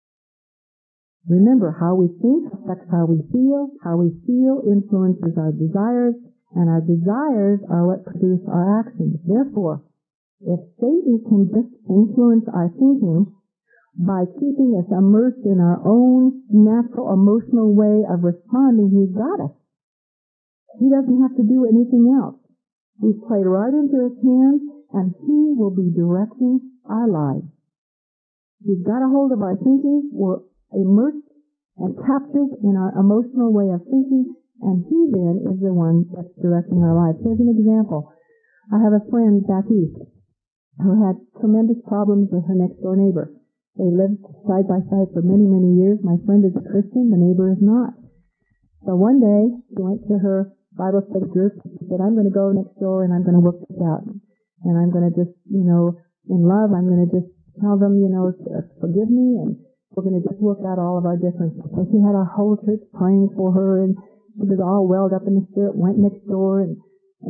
Remember, how we think affects how we feel influences our desires, and our desires are what produce our actions. Therefore, if Satan can just influence our thinking by keeping us immersed in our own natural emotional way of responding, he's got us. He doesn't have to do anything else. We've played right into his hands, and he will be directing our lives. He's got a hold of our thinking. We're immersed and captured in our emotional way of thinking, and he then is the one that's directing our lives. Here's an example. I have a friend back east who had tremendous problems with her next door neighbor. They lived side by side for many, many years. My friend is a Christian, the neighbor is not. So one day, she went to her Bible study group. She said, I'm going to go next door and I'm going to work this out. And I'm going to just, in love, I'm going to just tell them, forgive me, and we're going to just work out all of our differences. So she had our whole church praying for her, and she was all welled up in the spirit, went next door, and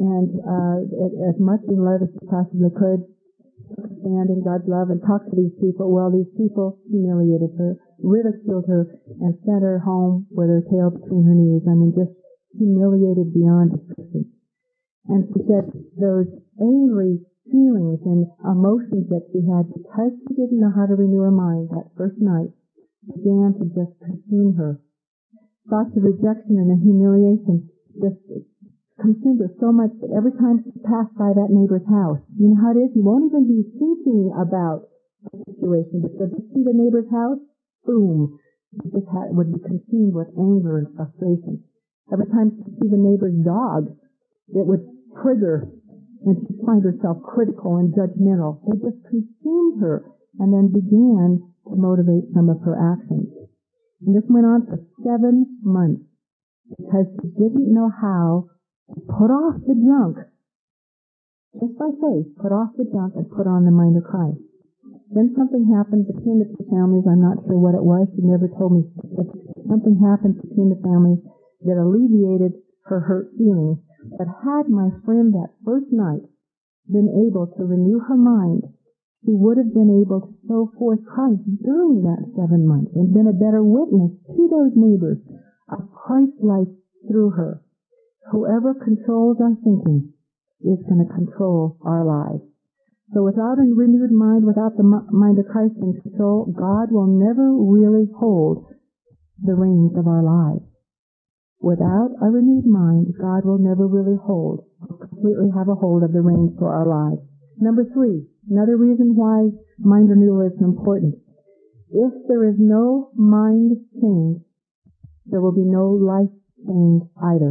as much in love as she possibly could, stand in God's love and talk to these people. Well, these people humiliated her, ridiculed her, and sent her home with her tail between her knees. I mean, just humiliated beyond description. And she said those angry feelings and emotions that she had, because she didn't know how to renew her mind that first night, began to just consume her. Thoughts of rejection and humiliation just consumed her so much that every time she passed by that neighbor's house, you know how it is? You won't even be thinking about the situation. But if you see the neighbor's house, boom, you just would be consumed with anger and frustration. Every time she see the neighbor's dog, it would trigger, and she'd find herself critical and judgmental. It just consumed her and then began to motivate some of her actions. And this went on for 7 months because she didn't know how to put off the junk. Just by faith, put off the junk and put on the mind of Christ. Then something happened between the two families. I'm not sure what it was. She never told me specifically. Something happened between the families that alleviated her hurt feelings. But had my friend that first night been able to renew her mind, she would have been able to show forth Christ during that 7 months and been a better witness to those neighbors of Christ's life through her. Whoever controls our thinking is going to control our lives. So without a renewed mind, without the mind of Christ in control, God will never really hold the reins of our lives. Without a renewed mind, God will never really completely have a hold of the reins for our lives. Number 3, another reason why mind renewal is important. If there is no mind change, there will be no life change either.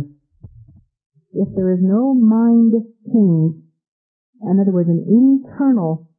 If there is no mind change, in other words, an internal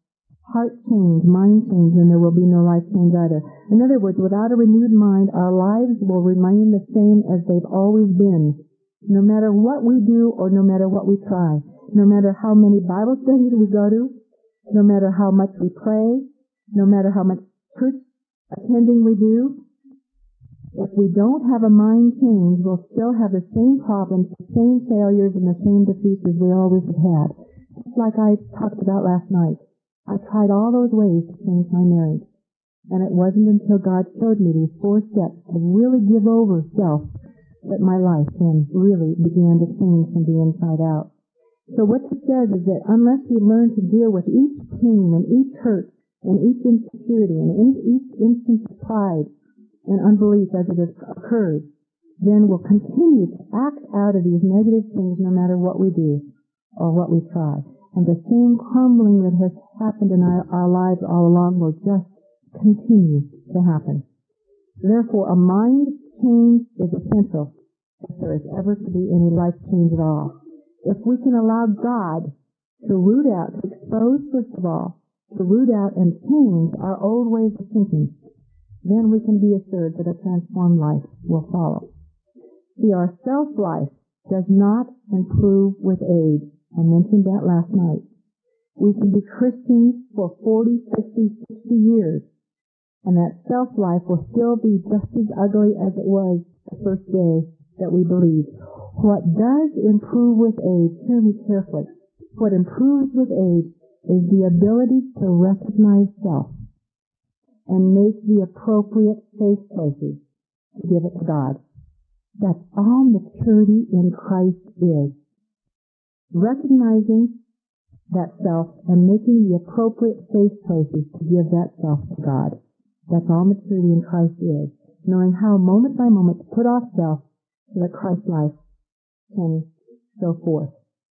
heart change, mind change, then there will be no life change either. In other words, without a renewed mind, our lives will remain the same as they've always been, no matter what we do or no matter what we try, no matter how many Bible studies we go to, no matter how much we pray, no matter how much church attending we do. If we don't have a mind change, we'll still have the same problems, the same failures, and the same defeats as we always have had. Just like I talked about last night. I tried all those ways to change my marriage. And it wasn't until God showed me these 4 steps to really give over self that my life then really began to change from the inside out. So what this says is that unless we learn to deal with each pain and each hurt and each insecurity and each instance of pride and unbelief as it occurs, then we'll continue to act out of these negative things no matter what we do or what we try. And the same crumbling that has happened in our lives all along will just continue to happen. Therefore, a mind change is essential if there is ever to be any life change at all. If we can allow God to root out, to expose first of all, to root out and change our old ways of thinking, then we can be assured that a transformed life will follow. See, our self-life does not improve with age. I mentioned that last night. We can be Christians for 40, 50, 60 years, and that self-life will still be just as ugly as it was the first day that we believed. What does improve with age, hear me carefully, what improves with age is the ability to recognize self and make the appropriate faith choices to give it to God. That's all maturity in Christ is. Recognizing that self and making the appropriate faith choices to give that self to God. That's all maturity in Christ is. Knowing how moment by moment to put off self so that Christ's life can go forth.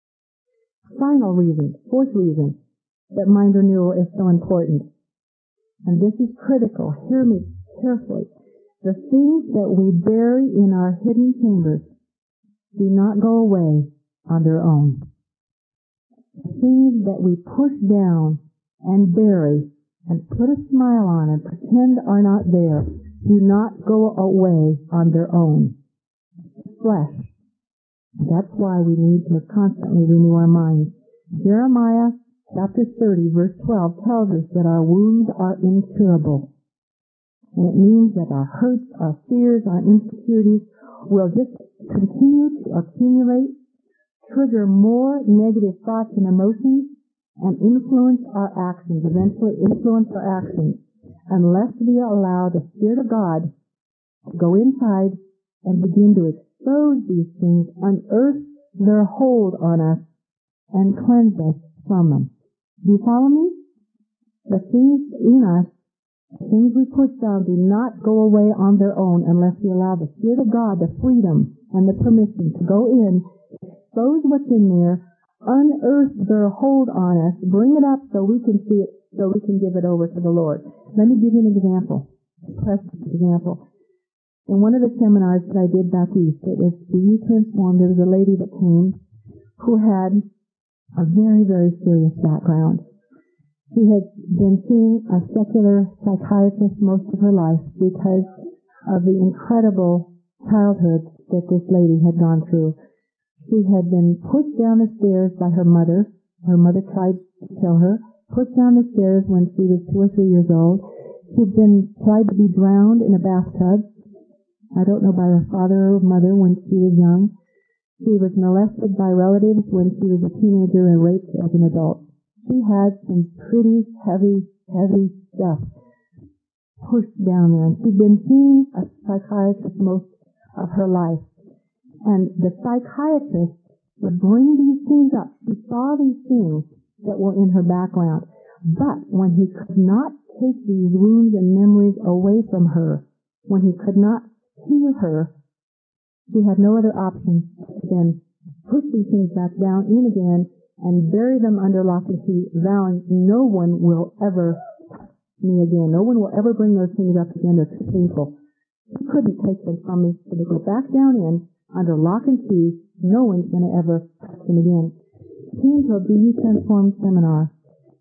Final reason, 4th reason, that mind renewal is so important. And this is critical. Hear me carefully. The things that we bury in our hidden chambers do not go away on their own. The things that we push down and bury and put a smile on and pretend are not there do not go away on their own. Flesh. That's why we need to constantly renew our minds. Jeremiah chapter 30 verse 12 tells us that our wounds are incurable. And it means that our hurts, our fears, our insecurities will just continue to accumulate, trigger more negative thoughts and emotions, and influence our actions, eventually influence our actions, unless we allow the Spirit of God to go inside and begin to expose these things, unearth their hold on us, and cleanse us from them. Do you follow me? The things in us, the things we push down, do not go away on their own unless we allow the Spirit of God the freedom and the permission to go in, expose what's in there, unearth their hold on us, bring it up so we can see it, so we can give it over to the Lord. Let me give you an example, a precious example. In one of the seminars that I did back east, it was Be Transformed. There was a lady that came who had a very, very serious background. She had been seeing a secular psychiatrist most of her life because of the incredible childhood that this lady had gone through. She had been pushed down the stairs by her mother. Her mother tried to kill her. Pushed down the stairs when she was 2 or 3 years old. She'd been tried to be drowned in a bathtub. I don't know, by her father or mother when she was young. She was molested by relatives when she was a teenager and raped as an adult. She had some pretty heavy stuff pushed down there. And she'd been seeing a psychiatrist most of her life. And the psychiatrist would bring these things up. She saw these things that were in her background. But when he could not take these wounds and memories away from her, when he could not heal her, she had no other option than push these things back down in again and bury them under lock and key, vowing no one will ever touch me again. No one will ever bring those things up again. They're too painful. She couldn't take them from me, so they go back down in under lock and key. No one's going to ever touch them again. Came to a Be Transformed seminar,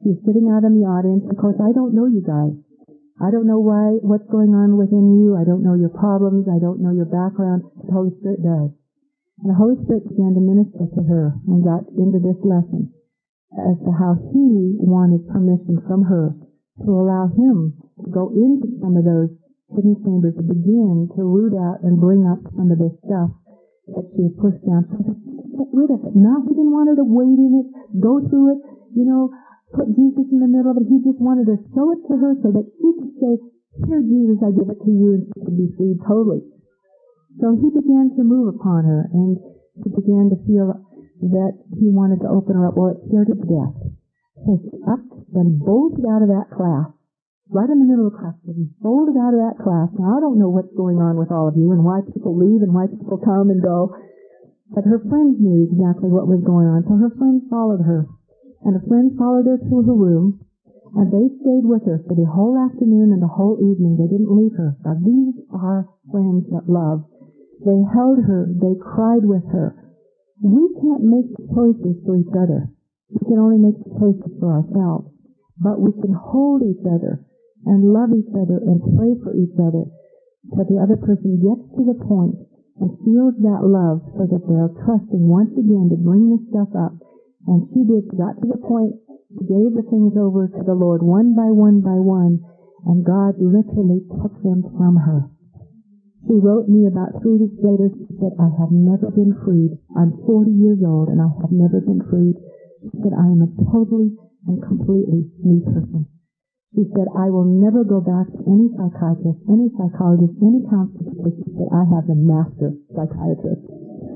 She's sitting out in the audience. Of course, I don't know you guys. I don't know what's going on within you. I don't know your problems. I don't know your background. The Holy Spirit does. And the Holy Spirit began to minister to her and got into this lesson as to how He wanted permission from her to allow Him to go into some of those hidden chambers, to begin to root out and bring up some of this stuff that she had pushed down. So get rid of it. Now He didn't want her to wade in it, go through it, put Jesus in the middle of it. He just wanted to show it to her so that she could say, here, Jesus, I give it to you, and she could be freed totally. So He began to move upon her, and she began to feel that He wanted to open her up. Well, it scared her to death. So she up and bolted out of that class, right in the middle of the class. She bolted out of that class. Now, I don't know what's going on with all of you and why people leave and why people come and go, but her friends knew exactly what was going on. So her friends followed her. And a friend followed her to her room, and they stayed with her for the whole afternoon and the whole evening. They didn't leave her. Now, these are friends that love. They held her. They cried with her. We can't make choices for each other. We can only make choices for ourselves. But we can hold each other and love each other and pray for each other till the other person gets to the point and feels that love so that they're trusting once again to bring this stuff up. And she did. She got to the point, she gave the things over to the Lord one by one by one, and God literally took them from her. She wrote me about 3 weeks later. She said, I have never been freed. I'm 40 years old, and I have never been freed. She said, I am a totally and completely new person. She said, I will never go back to any psychiatrist, any psychologist, any counselor, because she said, I have the master psychiatrist.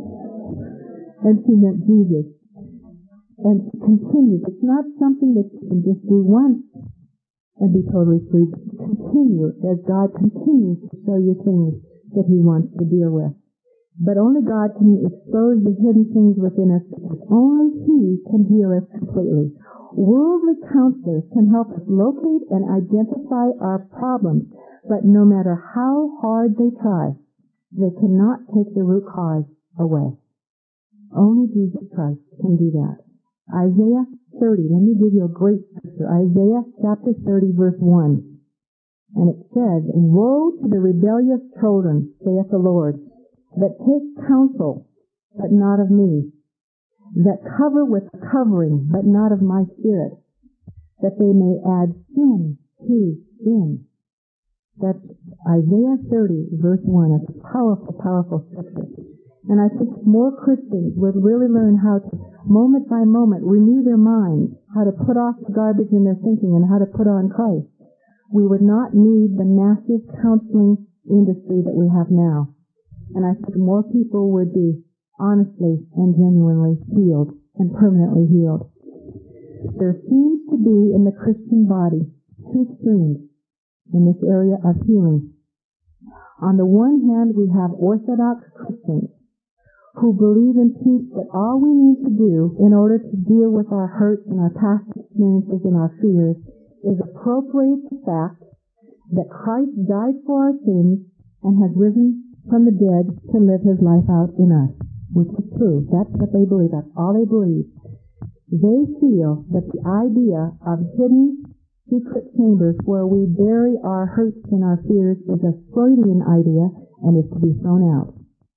And she meant Jesus. And continues. It's not something that you can just do once and be totally free. Continue as God continues to show you things that He wants to deal with. But only God can expose the hidden things within us, because only He can heal us completely. Worldly counselors can help us locate and identify our problems, but no matter how hard they try, they cannot take the root cause away. Only Jesus Christ can do that. Isaiah 30. Let me give you a great scripture. Isaiah chapter 30, verse 1. And it says, Woe to the rebellious children, saith the Lord, that take counsel, but not of me, that cover with a covering, but not of my spirit, that they may add sin to sin. That's Isaiah 30, verse 1. It's a powerful, powerful scripture. And I think more Christians would really learn how to, moment by moment, renew their minds, how to put off the garbage in their thinking and how to put on Christ. We would not need the massive counseling industry that we have now. And I think more people would be honestly and genuinely healed and permanently healed. There seems to be in the Christian body two extremes in this area of healing. On the one hand, we have Orthodox Christians who believe and teach that all we need to do in order to deal with our hurts and our past experiences and our fears is appropriate the fact that Christ died for our sins and has risen from the dead to live His life out in us, which is true. That's what they believe. That's all they believe. They feel that the idea of hidden secret chambers where we bury our hurts and our fears is a Freudian idea and is to be thrown out.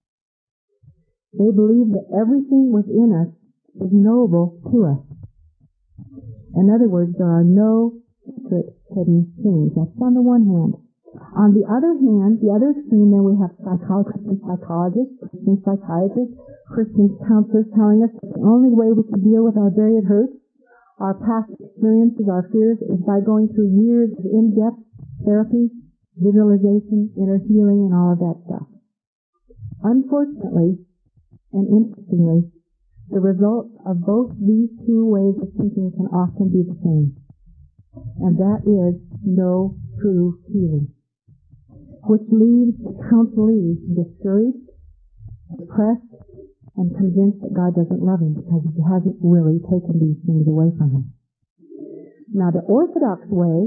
They believe that everything within us is knowable to us. In other words, there are no secret hidden things. That's on the one hand. On the other hand, the other extreme, then we have Christian psychologists, Christian psychiatrists, Christian counselors telling us that the only way we can deal with our buried hurts, our past experiences, our fears, is by going through years of in-depth therapy, visualization, inner healing, and all of that stuff. Unfortunately, and interestingly, the results of both these two ways of thinking can often be the same. And that is no true healing, which leaves the counselee discouraged, depressed, and convinced that God doesn't love him because He hasn't really taken these things away from him. Now the Orthodox way,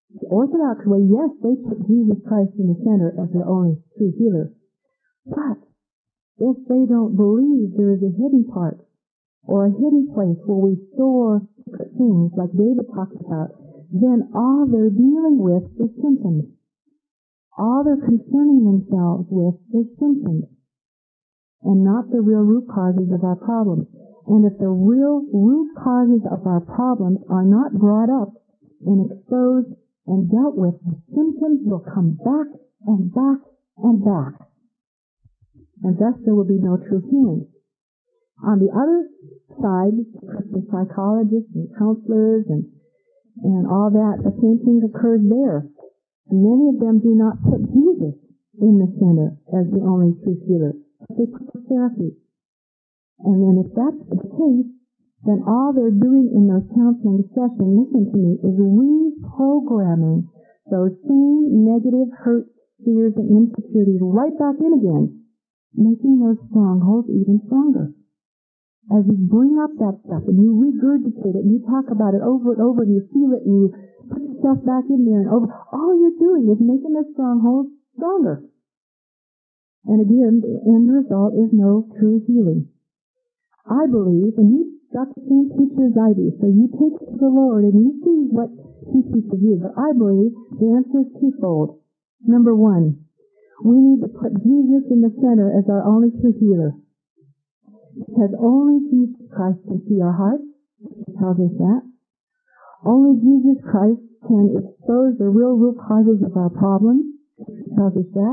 yes, they put Jesus Christ in the center as their only true healer. But if they don't believe there is a hidden part, or a hidden place where we store things like David talked about, then all they're dealing with is symptoms. All they're concerning themselves with is symptoms, and not the real root causes of our problems. And if the real root causes of our problems are not brought up and exposed and dealt with, the symptoms will come back and back and back. And thus there will be no true healing. On the other side, Christian psychologists and counselors and all that, the same thing occurs there. Many of them do not put Jesus in the center as the only true healer. They put the therapy. And then if that's the case, then all they're doing in those counseling sessions, listen to me, is reprogramming those same negative hurts, fears, and insecurities right back in again, making those strongholds even stronger. As you bring up that stuff and you regurgitate it and you talk about it over and over and you feel it and you put yourself back in there and over, all you're doing is making the strongholds stronger. And again, the end result is no true healing. I believe, and you've got the same picture as I do, so you take it to the Lord and you see what He sees of you. But I believe the answer is twofold. Number one, we need to put Jesus in the center as our only true healer. Because only Jesus Christ can see our hearts. He tells us that. Only Jesus Christ can expose the real root causes of our problems. He tells us that.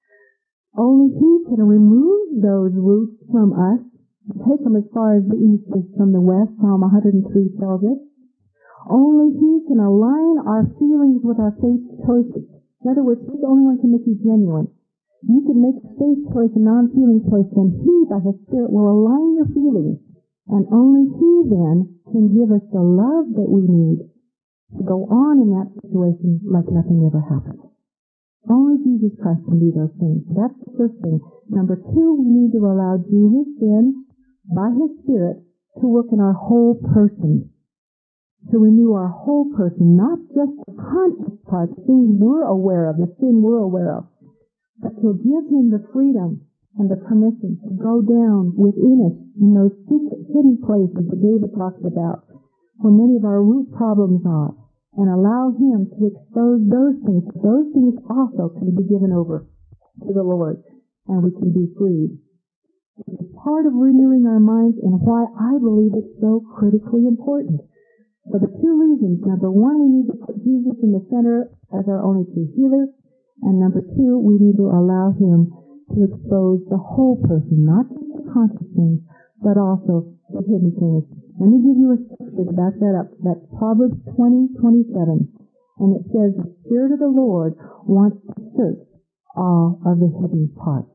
Only He can remove those roots from us, take them as far as the east is from the west, Psalm 103 tells us. Only He can align our feelings with our faith choices. In other words, He's the only one who can make you genuine. You can make a faith choice, a non-feeling choice, and He, by His Spirit, will align your feelings. And only He then can give us the love that we need to go on in that situation like nothing ever happened. Only Jesus Christ can do those things. That's the first thing. Number two, we need to allow Jesus then, by His Spirit, to work in our whole person. To renew our whole person, not just the conscious part, the things we're aware of, the sin we're aware of, but to give Him the freedom and the permission to go down within us in those secret, hidden places that David talks about, where many of our root problems are, and allow Him to expose those things. Those things also can be given over to the Lord, and we can be freed. It's part of renewing our minds and why I believe it's so critically important. For the two reasons. Number one, we need to put Jesus in the center as our only true healer. And number two, we need to allow Him to expose the whole person, not just the conscious things, but also the hidden things. Let me give you a scripture to back that up. That's Proverbs 20:27. And it says, the Spirit of the Lord wants to search all of the hidden parts.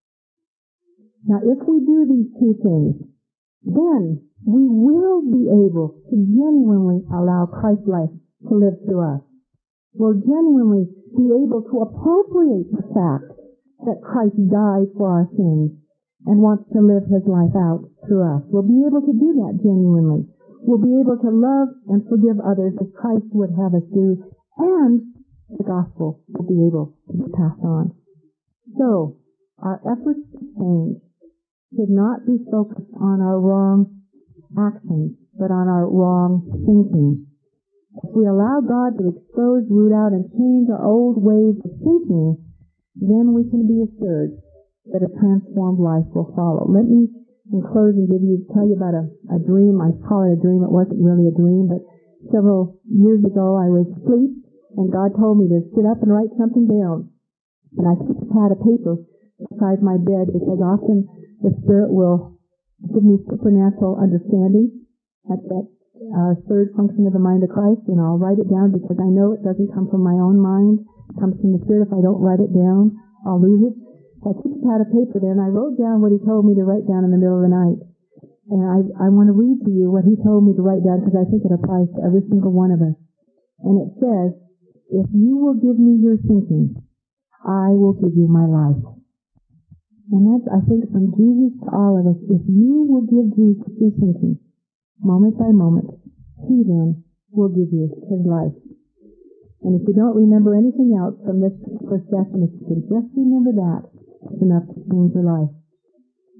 Now, if we do these two things, then we will be able to genuinely allow Christ's life to live through us. We'll genuinely be able to appropriate the fact that Christ died for our sins and wants to live His life out through us. We'll be able to do that genuinely. We'll be able to love and forgive others as Christ would have us do, and the gospel will be able to be passed on. So, our efforts to change should not be focused on our wrong actions, but on our wrong thinking. If we allow God to expose, root out, and change our old ways of thinking, then we can be assured that a transformed life will follow. Let me, in closing, tell you about a dream. I call it a dream. It wasn't really a dream, but several years ago I was asleep, and God told me to sit up and write something down. And I took a pad of paper beside my bed, because often the Spirit will give me supernatural understanding at that third function of the mind of Christ, and I'll write it down because I know it doesn't come from my own mind. It comes from the Spirit. If I don't write it down, I'll lose it. So I took a pad of paper there, and I wrote down what He told me to write down in the middle of the night. And I want to read to you what He told me to write down, because I think it applies to every single one of us. And it says, if you will give me your thinking, I will give you my life. And that's, I think, from Jesus to all of us. If you will give Jesus your thinking, moment by moment, He then will give you His life. And if you don't remember anything else from this first session, if you can just remember that, it's enough to change your life.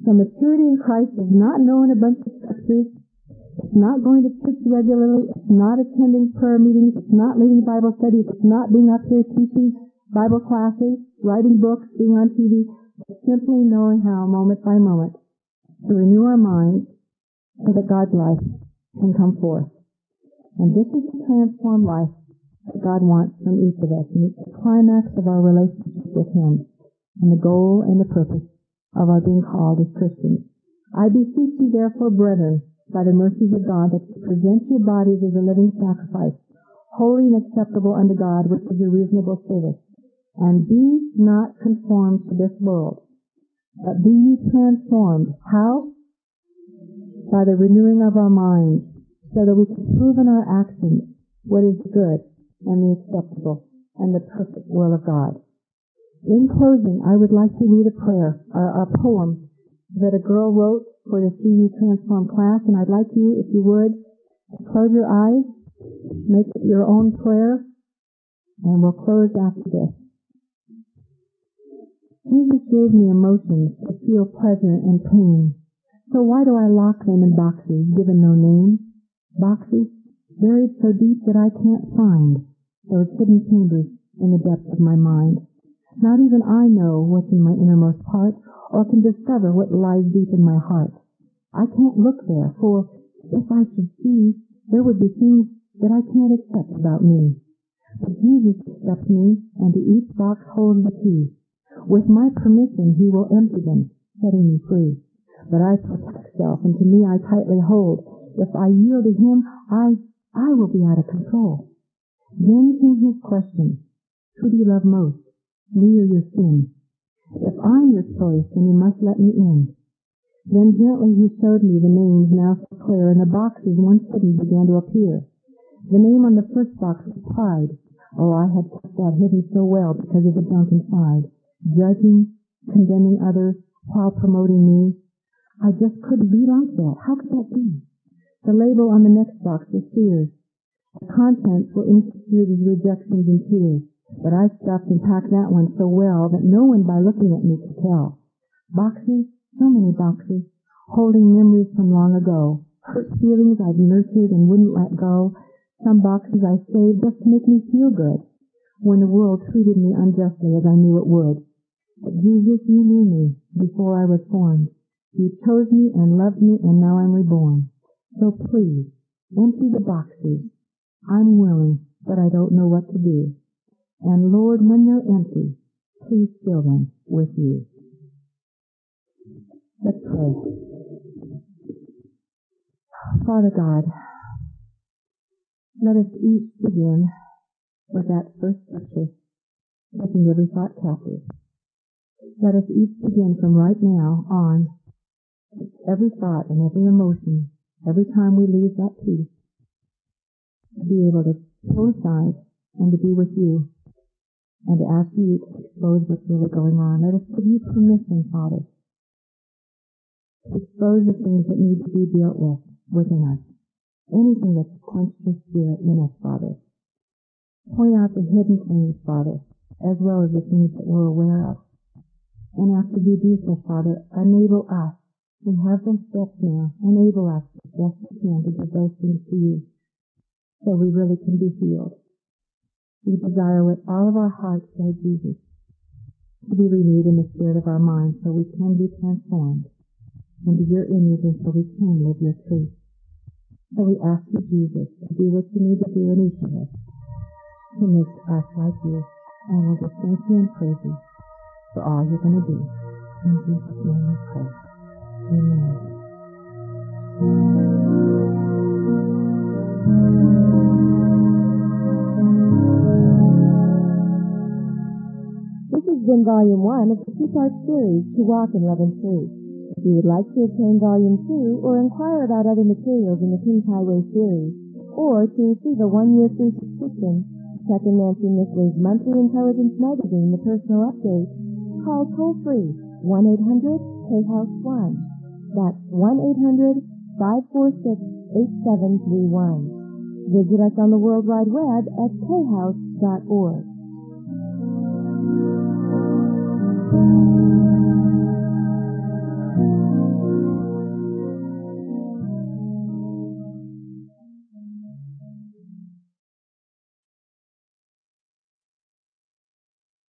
So maturity in Christ is not knowing a bunch of scriptures. It's not going to church regularly. It's not attending prayer meetings. It's not leading Bible studies. It's not being up here teaching Bible classes, writing books, being on TV. It's simply knowing how, moment by moment, to renew our minds so that God's life can come forth. And this is the transformed life that God wants from each of us. And it's the climax of our relationship with Him and the goal and the purpose of our being called as Christians. I beseech you therefore, brethren, by the mercies of God, that you present your bodies as a living sacrifice, holy and acceptable unto God, which is your reasonable service. And be not conformed to this world, but be ye transformed. How? By the renewing of our minds, so that we can prove in our actions what is good and the acceptable and the perfect will of God. In closing, I would like to read a prayer, a poem that a girl wrote for the See You Transform class, and I'd like you, if you would, close your eyes, make it your own prayer, and we'll close after this. Jesus gave me emotions that feel pleasure and pain. So why do I lock them in boxes, given no name? Boxes buried so deep that I can't find those hidden chambers in the depths of my mind. Not even I know what's in my innermost part, or can discover what lies deep in my heart. I can't look there, for if I should see, there would be things that I can't accept about me. But Jesus accepts me, and to each box holds the key. With my permission, He will empty them, setting me free. But I protect self, and to me I tightly hold. If I yield to Him, I will be out of control. Then came His question, who do you love most, me or your sin? If I'm your choice, then you must let me in. Then gently He showed me the names now so clear, and the boxes once hidden began to appear. The name on the first box was pride. Oh, I had kept that hidden so well because of the junk inside. Judging, condemning others, while promoting me. I just couldn't beat off that. How could that be? The label on the next box was fears. The contents were insecurities, rejections, and tears. But I stuffed and packed that one so well that no one by looking at me could tell. Boxes, so many boxes, holding memories from long ago. Hurt feelings I'd nurtured and wouldn't let go. Some boxes I saved just to make me feel good when the world treated me unjustly as I knew it would. But Jesus, you knew me before I was formed. You chose me and loved me, and now I'm reborn. So please, empty the boxes. I'm willing, but I don't know what to do. And Lord, when they're empty, please fill them with you. Let's pray. Father God, let us each begin with that first scripture, taking every thought captive. Let us each begin from right now on, every thought and every emotion, every time we leave that peace, to be able to pull aside and to be with you, and to ask you to expose what's really going on. Let us give you permission, Father, to expose the things that need to be dealt with within us. Anything that's quenched the spirit in us, Father. Point out the hidden things, Father, as well as the things that we're aware of. And after we do so, Father, enable us. We have those steps now. Enable us as best we can to give those things to you, so we really can be healed. We desire with all of our hearts, Lord Jesus, to be renewed in the spirit of our minds so we can be transformed into your image and so we can live your truth. So we ask you, Jesus, to do what you need to do in each of us, to make us like you. And we'll just thank you and praise you for all you're going to do. In Jesus' name we pray. Amen. This has been Volume 1 of the two-part series, To Walk in Love and Truth. If you would like to obtain Volume 2 or inquire about other materials in the King's Highway series, or to receive a 1-year free subscription to Chuck and Nancy Misley's monthly intelligence magazine, The Personal Update, call toll-free 1-800-K-HOUSE-1. That's 1-800-546-8731. Visit us on the World Wide Web at khouse.org.